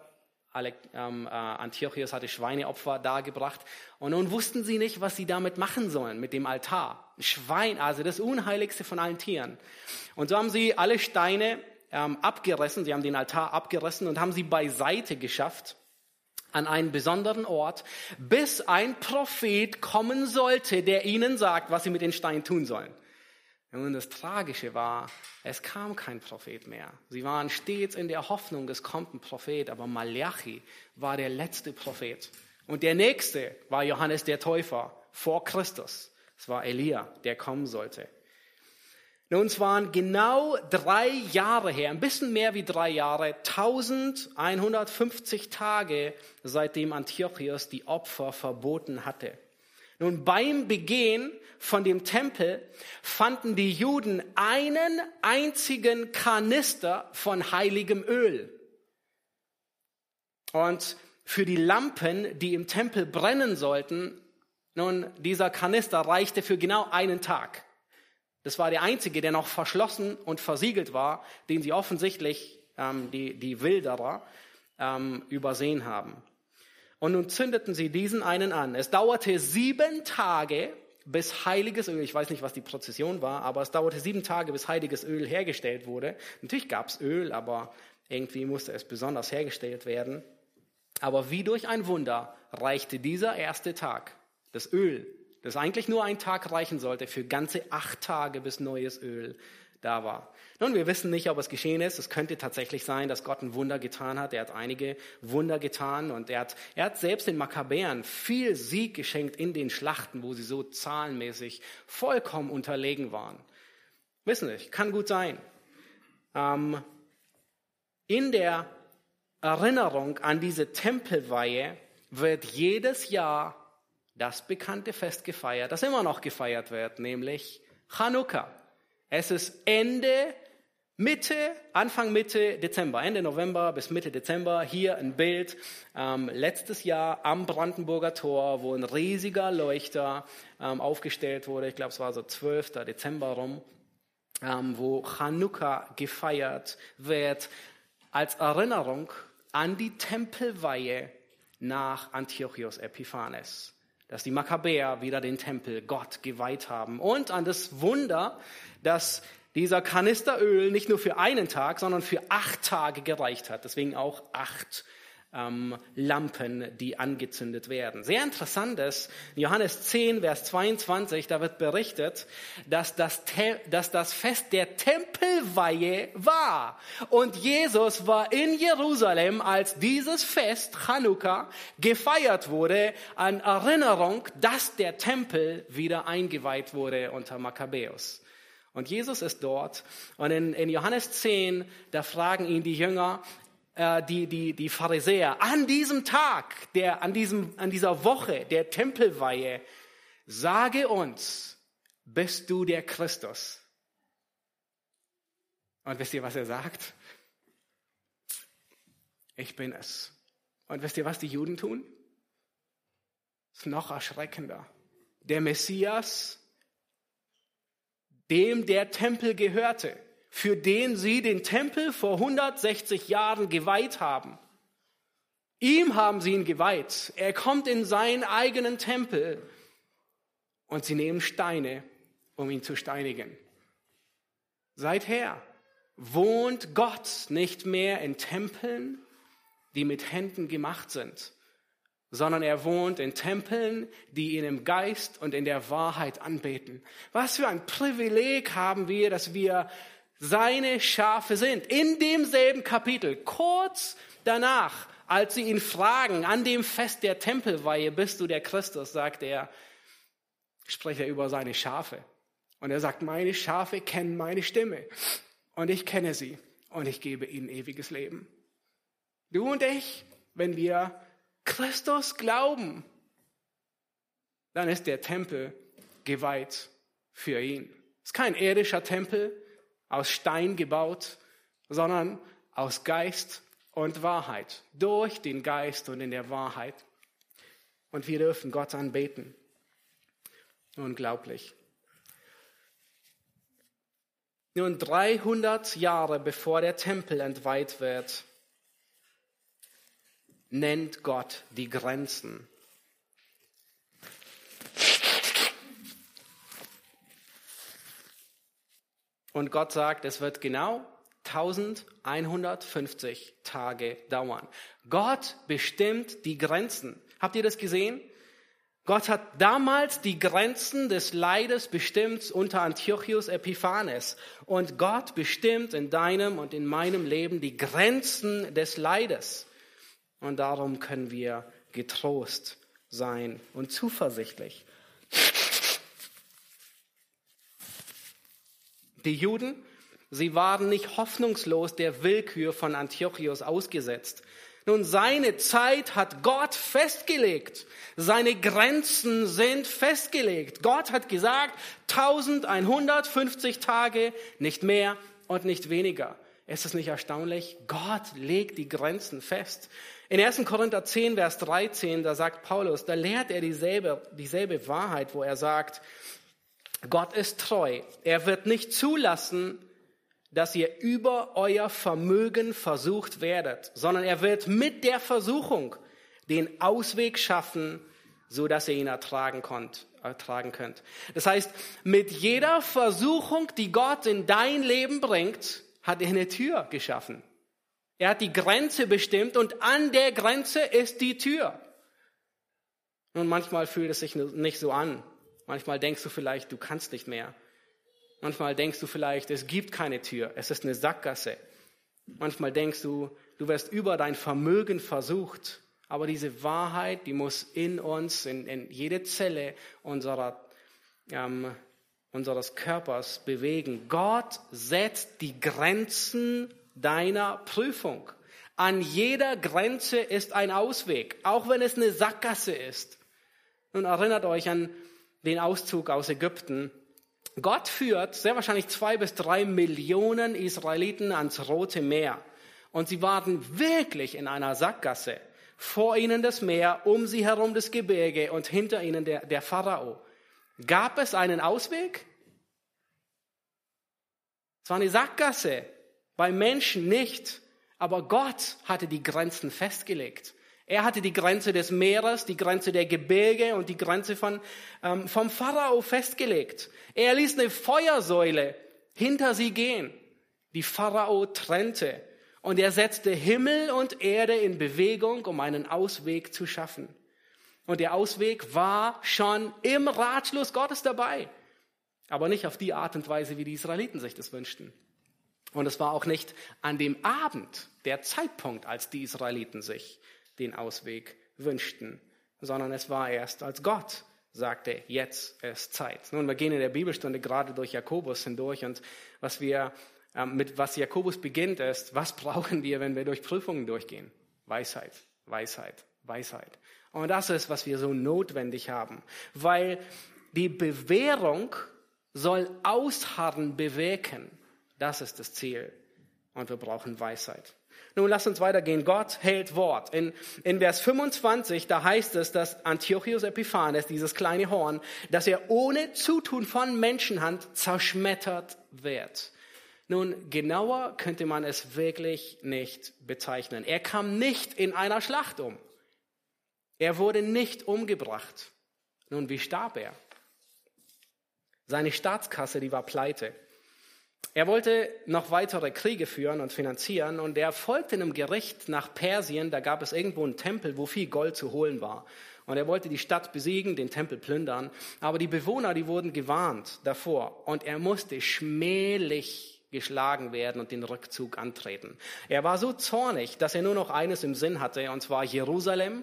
[SPEAKER 2] Antiochos hatte Schweineopfer dargebracht und nun wussten sie nicht, was sie damit machen sollen, mit dem Altar. Schwein, also das Unheiligste von allen Tieren. Und so haben sie alle Steine abgerissen, sie haben den Altar abgerissen und haben sie beiseite geschafft an einen besonderen Ort, bis ein Prophet kommen sollte, der ihnen sagt, was sie mit den Steinen tun sollen. Und das Tragische war, es kam kein Prophet mehr. Sie waren stets in der Hoffnung, es kommt ein Prophet, aber Malachi war der letzte Prophet. Und der nächste war Johannes der Täufer vor Christus. Es war Elia, der kommen sollte. Nun, es waren genau 3 Jahre her, ein bisschen mehr wie 3 Jahre, 1150 Tage, seitdem Antiochos die Opfer verboten hatte. Nun, beim Begehen von dem Tempel fanden die Juden einen einzigen Kanister von heiligem Öl. Und für die Lampen, die im Tempel brennen sollten, nun, dieser Kanister reichte für genau einen Tag. Das war der einzige, der noch verschlossen und versiegelt war, den sie offensichtlich, die Wilderer, übersehen haben. Und nun zündeten sie diesen einen an. Es dauerte 7 Tage, bis heiliges Öl, ich weiß nicht, was die Prozession war, aber es dauerte 7 Tage, bis heiliges Öl hergestellt wurde. Natürlich gab es Öl, aber irgendwie musste es besonders hergestellt werden. Aber wie durch ein Wunder reichte dieser erste Tag, das Öl, das eigentlich nur einen Tag reichen sollte, für ganze 8 Tage, bis neues Öl da war. Nun, wir wissen nicht, ob es geschehen ist. Es könnte tatsächlich sein, dass Gott ein Wunder getan hat. Er hat einige Wunder getan und er hat selbst den Makkabäern viel Sieg geschenkt in den Schlachten, wo sie so zahlenmäßig vollkommen unterlegen waren. Wissen nicht, kann gut sein. In der Erinnerung an diese Tempelweihe wird jedes Jahr das bekannte Fest gefeiert, das immer noch gefeiert wird, nämlich Chanukka. Es ist Anfang Mitte Dezember, Ende November bis Mitte Dezember. Hier ein Bild letztes Jahr am Brandenburger Tor, wo ein riesiger Leuchter aufgestellt wurde. Ich glaube, es war so 12. Dezember rum, wo Chanukka gefeiert wird, als Erinnerung an die Tempelweihe nach Antiochos Epiphanes, dass die Makkabäer wieder den Tempel Gott geweiht haben und an das Wunder, dass dieser Kanister Öl nicht nur für einen Tag, sondern für 8 Tage gereicht hat. Deswegen auch 8 Lampen, die angezündet werden. Sehr interessant ist, in Johannes 10, Vers 22, da wird berichtet, dass das Fest der Tempelweihe war. Und Jesus war in Jerusalem, als dieses Fest, Chanukka, gefeiert wurde, an Erinnerung, dass der Tempel wieder eingeweiht wurde unter Makkabäus. Und Jesus ist dort. Und in Johannes 10, da fragen ihn die Jünger, die Pharisäer, an diesem Tag, an dieser Woche der Tempelweihe, sage uns, bist du der Christus? Und wisst ihr, was er sagt? Ich bin es. Und wisst ihr, was die Juden tun? Das ist noch erschreckender. Der Messias, dem der Tempel gehörte, für den sie den Tempel vor 160 Jahren geweiht haben. Ihm haben sie ihn geweiht. Er kommt in seinen eigenen Tempel und sie nehmen Steine, um ihn zu steinigen. Seither wohnt Gott nicht mehr in Tempeln, die mit Händen gemacht sind, sondern er wohnt in Tempeln, die ihn im Geist und in der Wahrheit anbeten. Was für ein Privileg haben wir, dass wir seine Schafe sind. In demselben Kapitel, kurz danach, als sie ihn fragen, an dem Fest der Tempelweihe, bist du der Christus, spricht er über seine Schafe. Und er sagt, meine Schafe kennen meine Stimme und ich kenne sie und ich gebe ihnen ewiges Leben. Du und ich, wenn wir Christus glauben, dann ist der Tempel geweiht für ihn. Es ist kein irdischer Tempel, aus Stein gebaut, sondern aus Geist und Wahrheit. Durch den Geist und in der Wahrheit. Und wir dürfen Gott anbeten. Unglaublich. Nun 300 Jahre bevor der Tempel entweiht wird, nennt Gott die Grenzen. Und Gott sagt, es wird genau 1150 Tage dauern. Gott bestimmt die Grenzen. Habt ihr das gesehen? Gott hat damals die Grenzen des Leides bestimmt unter Antiochos Epiphanes. Und Gott bestimmt in deinem und in meinem Leben die Grenzen des Leides. Und darum können wir getrost sein und zuversichtlich. Die Juden, sie waren nicht hoffnungslos der Willkür von Antiochos ausgesetzt. Nun, seine Zeit hat Gott festgelegt. Seine Grenzen sind festgelegt. Gott hat gesagt, 1150 Tage, nicht mehr und nicht weniger. Ist es nicht erstaunlich? Gott legt die Grenzen fest. In 1. Korinther 10, Vers 13, da sagt Paulus, da lehrt er dieselbe Wahrheit, wo er sagt, Gott ist treu. Er wird nicht zulassen, dass ihr über euer Vermögen versucht werdet, sondern er wird mit der Versuchung den Ausweg schaffen, so dass ihr ihn ertragen könnt. Das heißt, mit jeder Versuchung, die Gott in dein Leben bringt, hat er eine Tür geschaffen. Er hat die Grenze bestimmt und an der Grenze ist die Tür. Und manchmal fühlt es sich nicht so an. Manchmal denkst du vielleicht, du kannst nicht mehr. Manchmal denkst du vielleicht, es gibt keine Tür, es ist eine Sackgasse. Manchmal denkst du, du wirst über dein Vermögen versucht. Aber diese Wahrheit, die muss in uns, in jede Zelle unseres Körpers bewegen. Gott setzt die Grenzen deiner Prüfung. An jeder Grenze ist ein Ausweg, auch wenn es eine Sackgasse ist. Nun erinnert euch an den Auszug aus Ägypten. Gott führt sehr wahrscheinlich 2 bis 3 Millionen Israeliten ans Rote Meer. Und sie waren wirklich in einer Sackgasse. Vor ihnen das Meer, um sie herum das Gebirge und hinter ihnen der Pharao. Gab es einen Ausweg? Es war eine Sackgasse. Bei Menschen nicht. Aber Gott hatte die Grenzen festgelegt. Er hatte die Grenze des Meeres, die Grenze der Gebirge und die Grenze vom Pharao festgelegt. Er ließ eine Feuersäule hinter sie gehen. Die Pharao trennte. Und er setzte Himmel und Erde in Bewegung, um einen Ausweg zu schaffen. Und der Ausweg war schon im Ratschluss Gottes dabei. Aber nicht auf die Art und Weise, wie die Israeliten sich das wünschten. Und es war auch nicht an dem Abend der Zeitpunkt, als die Israeliten sich den Ausweg wünschten, sondern es war erst, als Gott sagte, jetzt ist Zeit. Nun, wir gehen in der Bibelstunde gerade durch Jakobus hindurch und was Jakobus beginnt ist, was brauchen wir, wenn wir durch Prüfungen durchgehen? Weisheit, Weisheit, Weisheit. Und das ist, was wir so notwendig haben, weil die Bewährung soll Ausharren bewirken. Das ist das Ziel. Und wir brauchen Weisheit. Nun, lasst uns weitergehen. Gott hält Wort. In Vers 25, da heißt es, dass Antiochos Epiphanes, dieses kleine Horn, dass er ohne Zutun von Menschenhand zerschmettert wird. Nun, genauer könnte man es wirklich nicht bezeichnen. Er kam nicht in einer Schlacht um. Er wurde nicht umgebracht. Nun, wie starb er? Seine Staatskasse, die war pleite. Er wollte noch weitere Kriege führen und finanzieren und er folgte einem Gericht nach Persien. Da gab es irgendwo einen Tempel, wo viel Gold zu holen war. Und er wollte die Stadt besiegen, den Tempel plündern. Aber die Bewohner, die wurden gewarnt davor. Und er musste schmählich geschlagen werden und den Rückzug antreten. Er war so zornig, dass er nur noch eines im Sinn hatte, und zwar Jerusalem.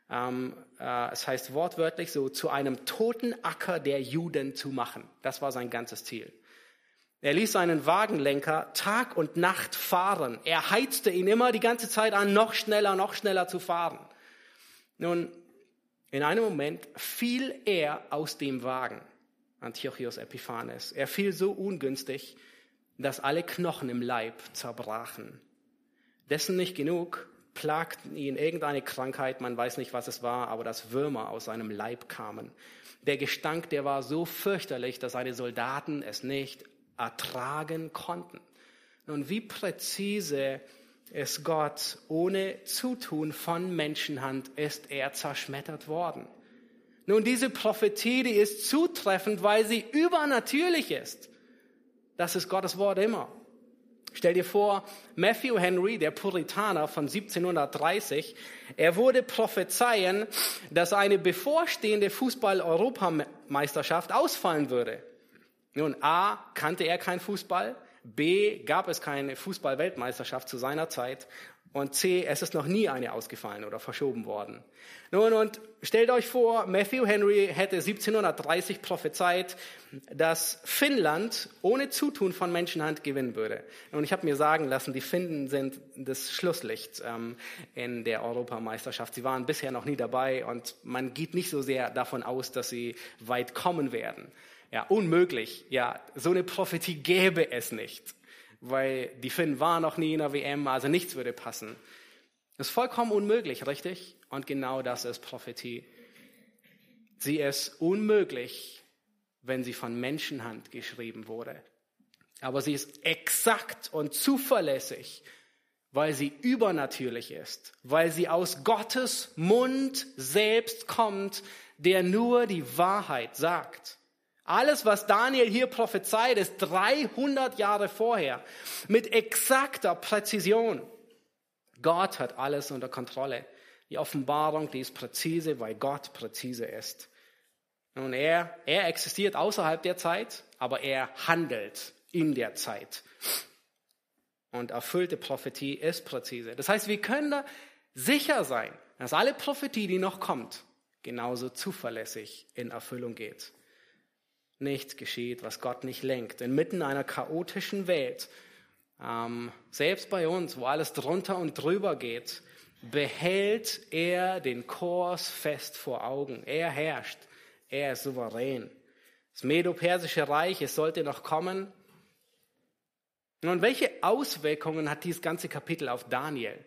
[SPEAKER 2] Es heißt wortwörtlich so, zu einem toten Acker der Juden zu machen. Das war sein ganzes Ziel. Er ließ seinen Wagenlenker Tag und Nacht fahren. Er heizte ihn immer die ganze Zeit an, noch schneller zu fahren. Nun, in einem Moment fiel er aus dem Wagen, Antiochos Epiphanes. Er fiel so ungünstig, dass alle Knochen im Leib zerbrachen. Dessen nicht genug, plagten ihn irgendeine Krankheit, man weiß nicht, was es war, aber dass Würmer aus seinem Leib kamen. Der Gestank, der war so fürchterlich, dass seine Soldaten es nicht ertragen konnten. Nun, wie präzise ist Gott, ohne Zutun von Menschenhand ist er zerschmettert worden. Nun, diese Prophetie, die ist zutreffend, weil sie übernatürlich ist. Das ist Gottes Wort immer. Stell dir vor, Matthew Henry, der Puritaner von 1730, er würde prophezeien, dass eine bevorstehende Fußball-Europameisterschaft ausfallen würde. Nun, A, kannte er kein Fußball, B, gab es keine Fußball-Weltmeisterschaft zu seiner Zeit. Und C, es ist noch nie eine ausgefallen oder verschoben worden. Nun, und stellt euch vor, Matthew Henry hätte 1730 prophezeit, dass Finnland ohne Zutun von Menschenhand gewinnen würde. Und ich habe mir sagen lassen, die Finnen sind das Schlusslicht in der Europameisterschaft. Sie waren bisher noch nie dabei und man geht nicht so sehr davon aus, dass sie weit kommen werden. Ja, unmöglich. Ja, so eine Prophetie gäbe es nicht. Weil die Finnen waren noch nie in der WM, also nichts würde passen. Das ist vollkommen unmöglich, richtig? Und genau das ist Prophetie. Sie ist unmöglich, wenn sie von Menschenhand geschrieben wurde. Aber sie ist exakt und zuverlässig, weil sie übernatürlich ist, weil sie aus Gottes Mund selbst kommt, der nur die Wahrheit sagt. Alles, was Daniel hier prophezeit, ist 300 Jahre vorher mit exakter Präzision. Gott hat alles unter Kontrolle. Die Offenbarung, die ist präzise, weil Gott präzise ist. Und er existiert außerhalb der Zeit, aber er handelt in der Zeit. Und erfüllte Prophetie ist präzise. Das heißt, wir können da sicher sein, dass alle Prophetie, die noch kommt, genauso zuverlässig in Erfüllung geht. Nichts geschieht, was Gott nicht lenkt. Inmitten einer chaotischen Welt, selbst bei uns, wo alles drunter und drüber geht, behält er den Kurs fest vor Augen. Er herrscht, er ist souverän. Das Medo-Persische Reich, es sollte noch kommen. Nun, welche Auswirkungen hat dieses ganze Kapitel auf Daniel?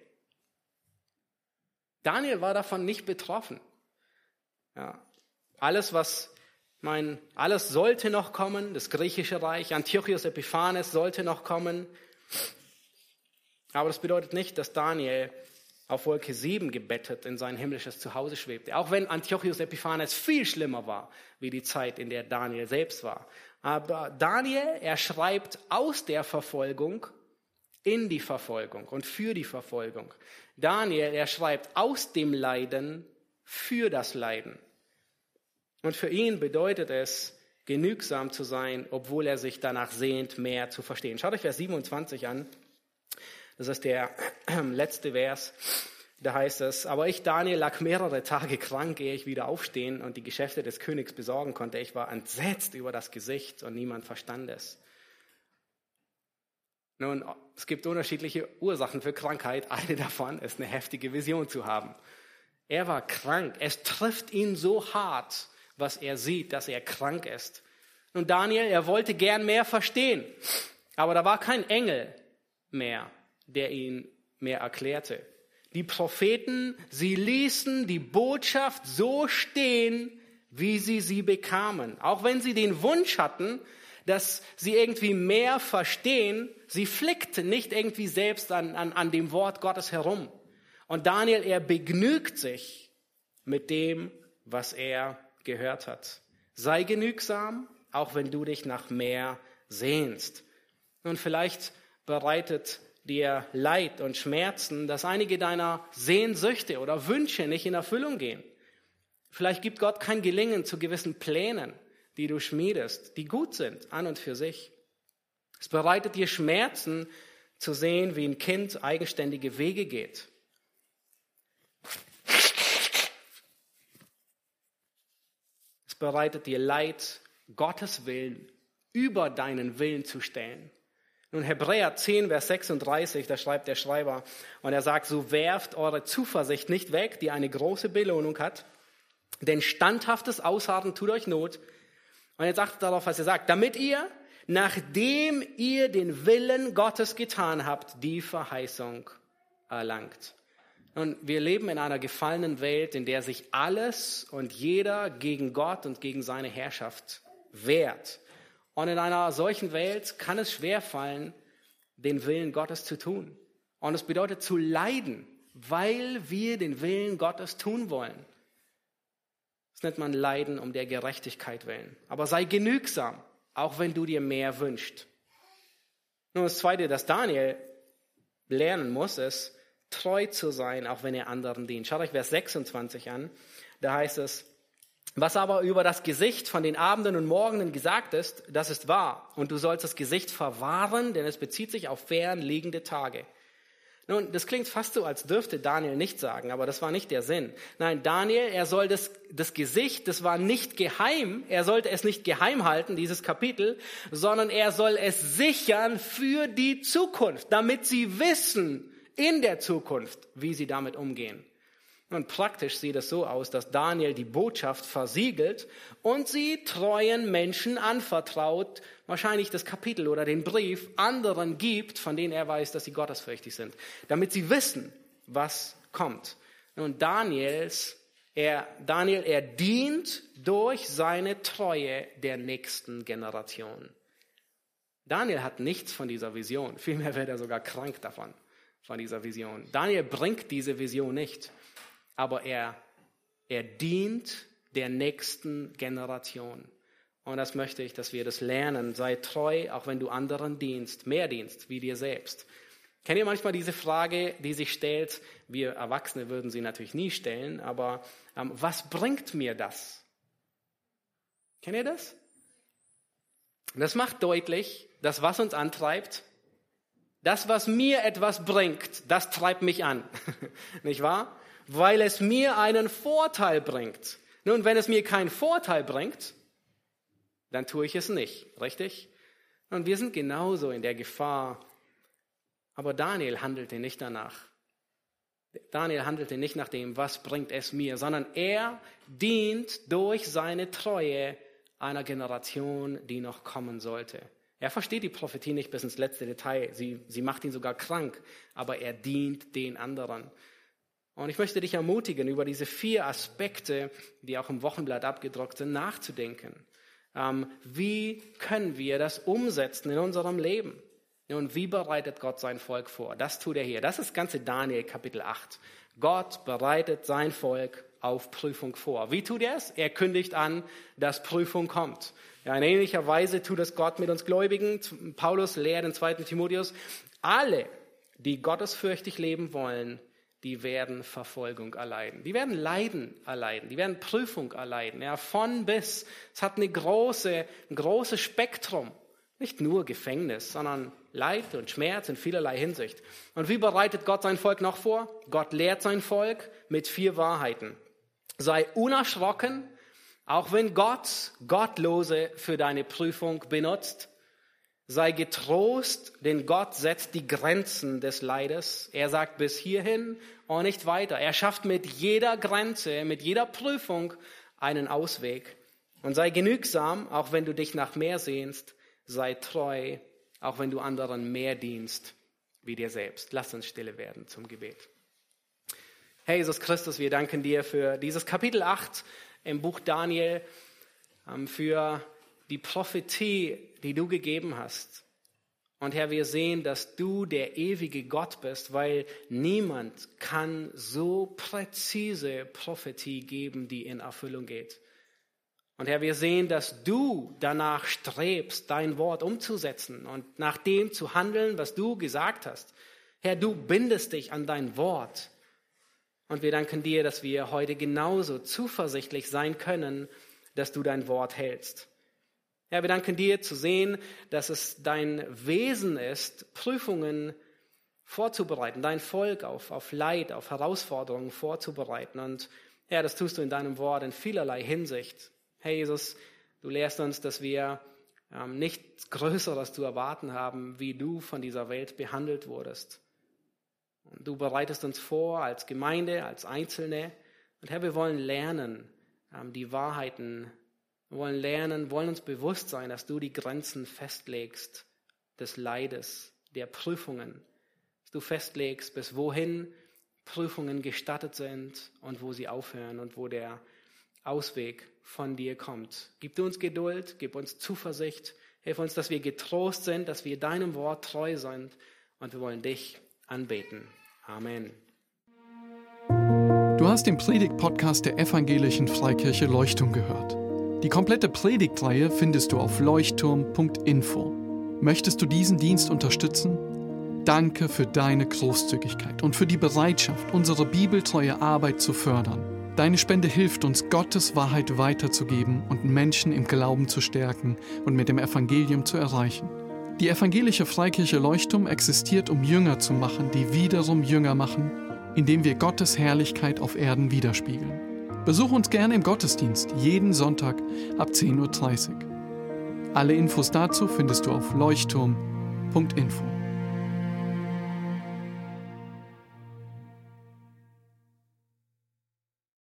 [SPEAKER 2] Daniel war davon nicht betroffen. Ja, alles sollte noch kommen, das griechische Reich, Antiochus Epiphanes sollte noch kommen. Aber das bedeutet nicht, dass Daniel auf Wolke 7 gebettet in sein himmlisches Zuhause schwebte. Auch wenn Antiochus Epiphanes viel schlimmer war, wie die Zeit, in der Daniel selbst war. Aber Daniel, er schreibt aus der Verfolgung in die Verfolgung und für die Verfolgung. Daniel, er schreibt aus dem Leiden für das Leiden. Und für ihn bedeutet es, genügsam zu sein, obwohl er sich danach sehnt, mehr zu verstehen. Schaut euch Vers 27 an. Das ist der letzte Vers. Da heißt es, aber ich, Daniel, lag mehrere Tage krank, ehe ich wieder aufstehen und die Geschäfte des Königs besorgen konnte. Ich war entsetzt über das Gesicht und niemand verstand es. Nun, es gibt unterschiedliche Ursachen für Krankheit. Eine davon ist, eine heftige Vision zu haben. Er war krank. Es trifft ihn so hart, was er sieht, dass er krank ist. Und Daniel, er wollte gern mehr verstehen, aber da war kein Engel mehr, der ihn mehr erklärte. Die Propheten, sie ließen die Botschaft so stehen, wie sie bekamen. Auch wenn sie den Wunsch hatten, dass sie irgendwie mehr verstehen, sie flickten nicht irgendwie selbst an dem Wort Gottes herum. Und Daniel, er begnügt sich mit dem, was er gehört hat. Sei genügsam, auch wenn du dich nach mehr sehnst. Und vielleicht bereitet dir Leid und Schmerzen, dass einige deiner Sehnsüchte oder Wünsche nicht in Erfüllung gehen. Vielleicht gibt Gott kein Gelingen zu gewissen Plänen, die du schmiedest, die gut sind an und für sich. Es bereitet dir Schmerzen zu sehen, wie ein Kind eigenständige Wege geht. Es bereitet dir Leid, Gottes Willen über deinen Willen zu stellen. Nun, Hebräer 10, Vers 36, da schreibt der Schreiber, und er sagt, so werft eure Zuversicht nicht weg, die eine große Belohnung hat, denn standhaftes Ausharren tut euch Not. Und jetzt achtet darauf, was er sagt, damit ihr, nachdem ihr den Willen Gottes getan habt, die Verheißung erlangt. Und wir leben in einer gefallenen Welt, in der sich alles und jeder gegen Gott und gegen seine Herrschaft wehrt. Und in einer solchen Welt kann es schwerfallen, den Willen Gottes zu tun. Und es bedeutet zu leiden, weil wir den Willen Gottes tun wollen. Das nennt man Leiden um der Gerechtigkeit willen. Aber sei genügsam, auch wenn du dir mehr wünschst. Nun, das Zweite, das Daniel lernen muss, ist, treu zu sein, auch wenn er anderen dient. Schaut euch Vers 26 an. Da heißt es, Was aber über das Gesicht von den Abenden und Morgenen gesagt ist, das ist wahr. Und du sollst das Gesicht verwahren, denn es bezieht sich auf fern liegende Tage. Nun, das klingt fast so, als dürfte Daniel nicht sagen, aber das war nicht der Sinn. Nein, Daniel, er soll das Gesicht, das war nicht geheim, er sollte es nicht geheim halten, dieses Kapitel, sondern er soll es sichern für die Zukunft, damit sie wissen in der Zukunft, wie sie damit umgehen. Und praktisch sieht es so aus, dass Daniel die Botschaft versiegelt und sie treuen Menschen anvertraut, wahrscheinlich das Kapitel oder den Brief anderen gibt, von denen er weiß, dass sie gottesfürchtig sind, damit sie wissen, was kommt. Und Daniel, er dient durch seine Treue der nächsten Generation. Daniel hat nichts von dieser Vision, vielmehr wird er sogar krank davon, von dieser Vision. Daniel bringt diese Vision nicht. Aber er dient der nächsten Generation. Und das möchte ich, dass wir das lernen. Sei treu, auch wenn du anderen dienst, mehr dienst, wie dir selbst. Kennt ihr manchmal diese Frage, die sich stellt? Wir Erwachsene würden sie natürlich nie stellen, aber was bringt mir das? Kennt ihr das? Das macht deutlich, dass was uns antreibt, das, was mir etwas bringt, das treibt mich an. Nicht wahr? Weil es mir einen Vorteil bringt. Nun, wenn es mir keinen Vorteil bringt, dann tue ich es nicht, richtig? Und wir sind genauso in der Gefahr. Aber Daniel handelte nicht danach. Daniel handelte nicht nach dem, was bringt es mir, sondern er dient durch seine Treue einer Generation, die noch kommen sollte. Er versteht die Prophetie nicht bis ins letzte Detail. Sie macht ihn sogar krank, aber er dient den anderen. Und ich möchte dich ermutigen, über diese 4 Aspekte, die auch im Wochenblatt abgedruckt sind, nachzudenken. Wie können wir das umsetzen in unserem Leben? Und wie bereitet Gott sein Volk vor? Das tut er hier. Das ist das ganze Daniel Kapitel 8. Gott bereitet sein Volk auf Prüfung vor. Wie tut er es? Er kündigt an, dass Prüfung kommt. Ja, in ähnlicher Weise tut es Gott mit uns Gläubigen. Paulus lehrt in 2. Timotheus, alle, die gottesfürchtig leben wollen, die werden Verfolgung erleiden. Die werden Leiden erleiden. Die werden Prüfung erleiden. Ja, von bis. Es hat ein großes Spektrum. Nicht nur Gefängnis, sondern Leid und Schmerz in vielerlei Hinsicht. Und wie bereitet Gott sein Volk noch vor? Gott lehrt sein Volk mit 4 Wahrheiten. Sei unerschrocken, auch wenn Gott Gottlose für deine Prüfung benutzt. Sei getrost, denn Gott setzt die Grenzen des Leides. Er sagt bis hierhin und nicht weiter. Er schafft mit jeder Grenze, mit jeder Prüfung einen Ausweg. Und sei genügsam, auch wenn du dich nach mehr sehnst. Sei treu, auch wenn du anderen mehr dienst wie dir selbst. Lass uns stille werden zum Gebet. Herr Jesus Christus, wir danken dir für dieses Kapitel 8 im Buch Daniel, für die Prophetie, die du gegeben hast. Und Herr, wir sehen, dass du der ewige Gott bist, weil niemand kann so präzise Prophetie geben, die in Erfüllung geht. Und Herr, wir sehen, dass du danach strebst, dein Wort umzusetzen und nach dem zu handeln, was du gesagt hast. Herr, du bindest dich an dein Wort. Und wir danken dir, dass wir heute genauso zuversichtlich sein können, dass du dein Wort hältst. Herr, wir danken dir zu sehen, dass es dein Wesen ist, Prüfungen vorzubereiten, dein Volk auf Leid, auf Herausforderungen vorzubereiten. Und Herr, das tust du in deinem Wort in vielerlei Hinsicht. Herr Jesus, du lehrst uns, dass wir nichts Größeres zu erwarten haben, wie du von dieser Welt behandelt wurdest. Und du bereitest uns vor als Gemeinde, als Einzelne. Und Herr, wir wollen lernen, die Wahrheiten. Wir wollen lernen, wollen uns bewusst sein, dass du die Grenzen festlegst des Leides, der Prüfungen. Dass du festlegst, bis wohin Prüfungen gestattet sind und wo sie aufhören und wo der Ausweg von dir kommt. Gib du uns Geduld, gib uns Zuversicht, hilf uns, dass wir getrost sind, dass wir deinem Wort treu sind und wir wollen dich anbeten. Amen.
[SPEAKER 1] Du hast den Predigt-Podcast der Evangelischen Freikirche Leuchtturm gehört. Die komplette Predigtreihe findest du auf leuchtturm.info. Möchtest du diesen Dienst unterstützen? Danke für deine Großzügigkeit und für die Bereitschaft, unsere bibeltreue Arbeit zu fördern. Deine Spende hilft uns, Gottes Wahrheit weiterzugeben und Menschen im Glauben zu stärken und mit dem Evangelium zu erreichen. Die evangelische Freikirche Leuchtturm existiert, um Jünger zu machen, die wiederum Jünger machen, indem wir Gottes Herrlichkeit auf Erden widerspiegeln. Besuch uns gerne im Gottesdienst, jeden Sonntag ab 10:30 Uhr. Alle Infos dazu findest du auf leuchtturm.info.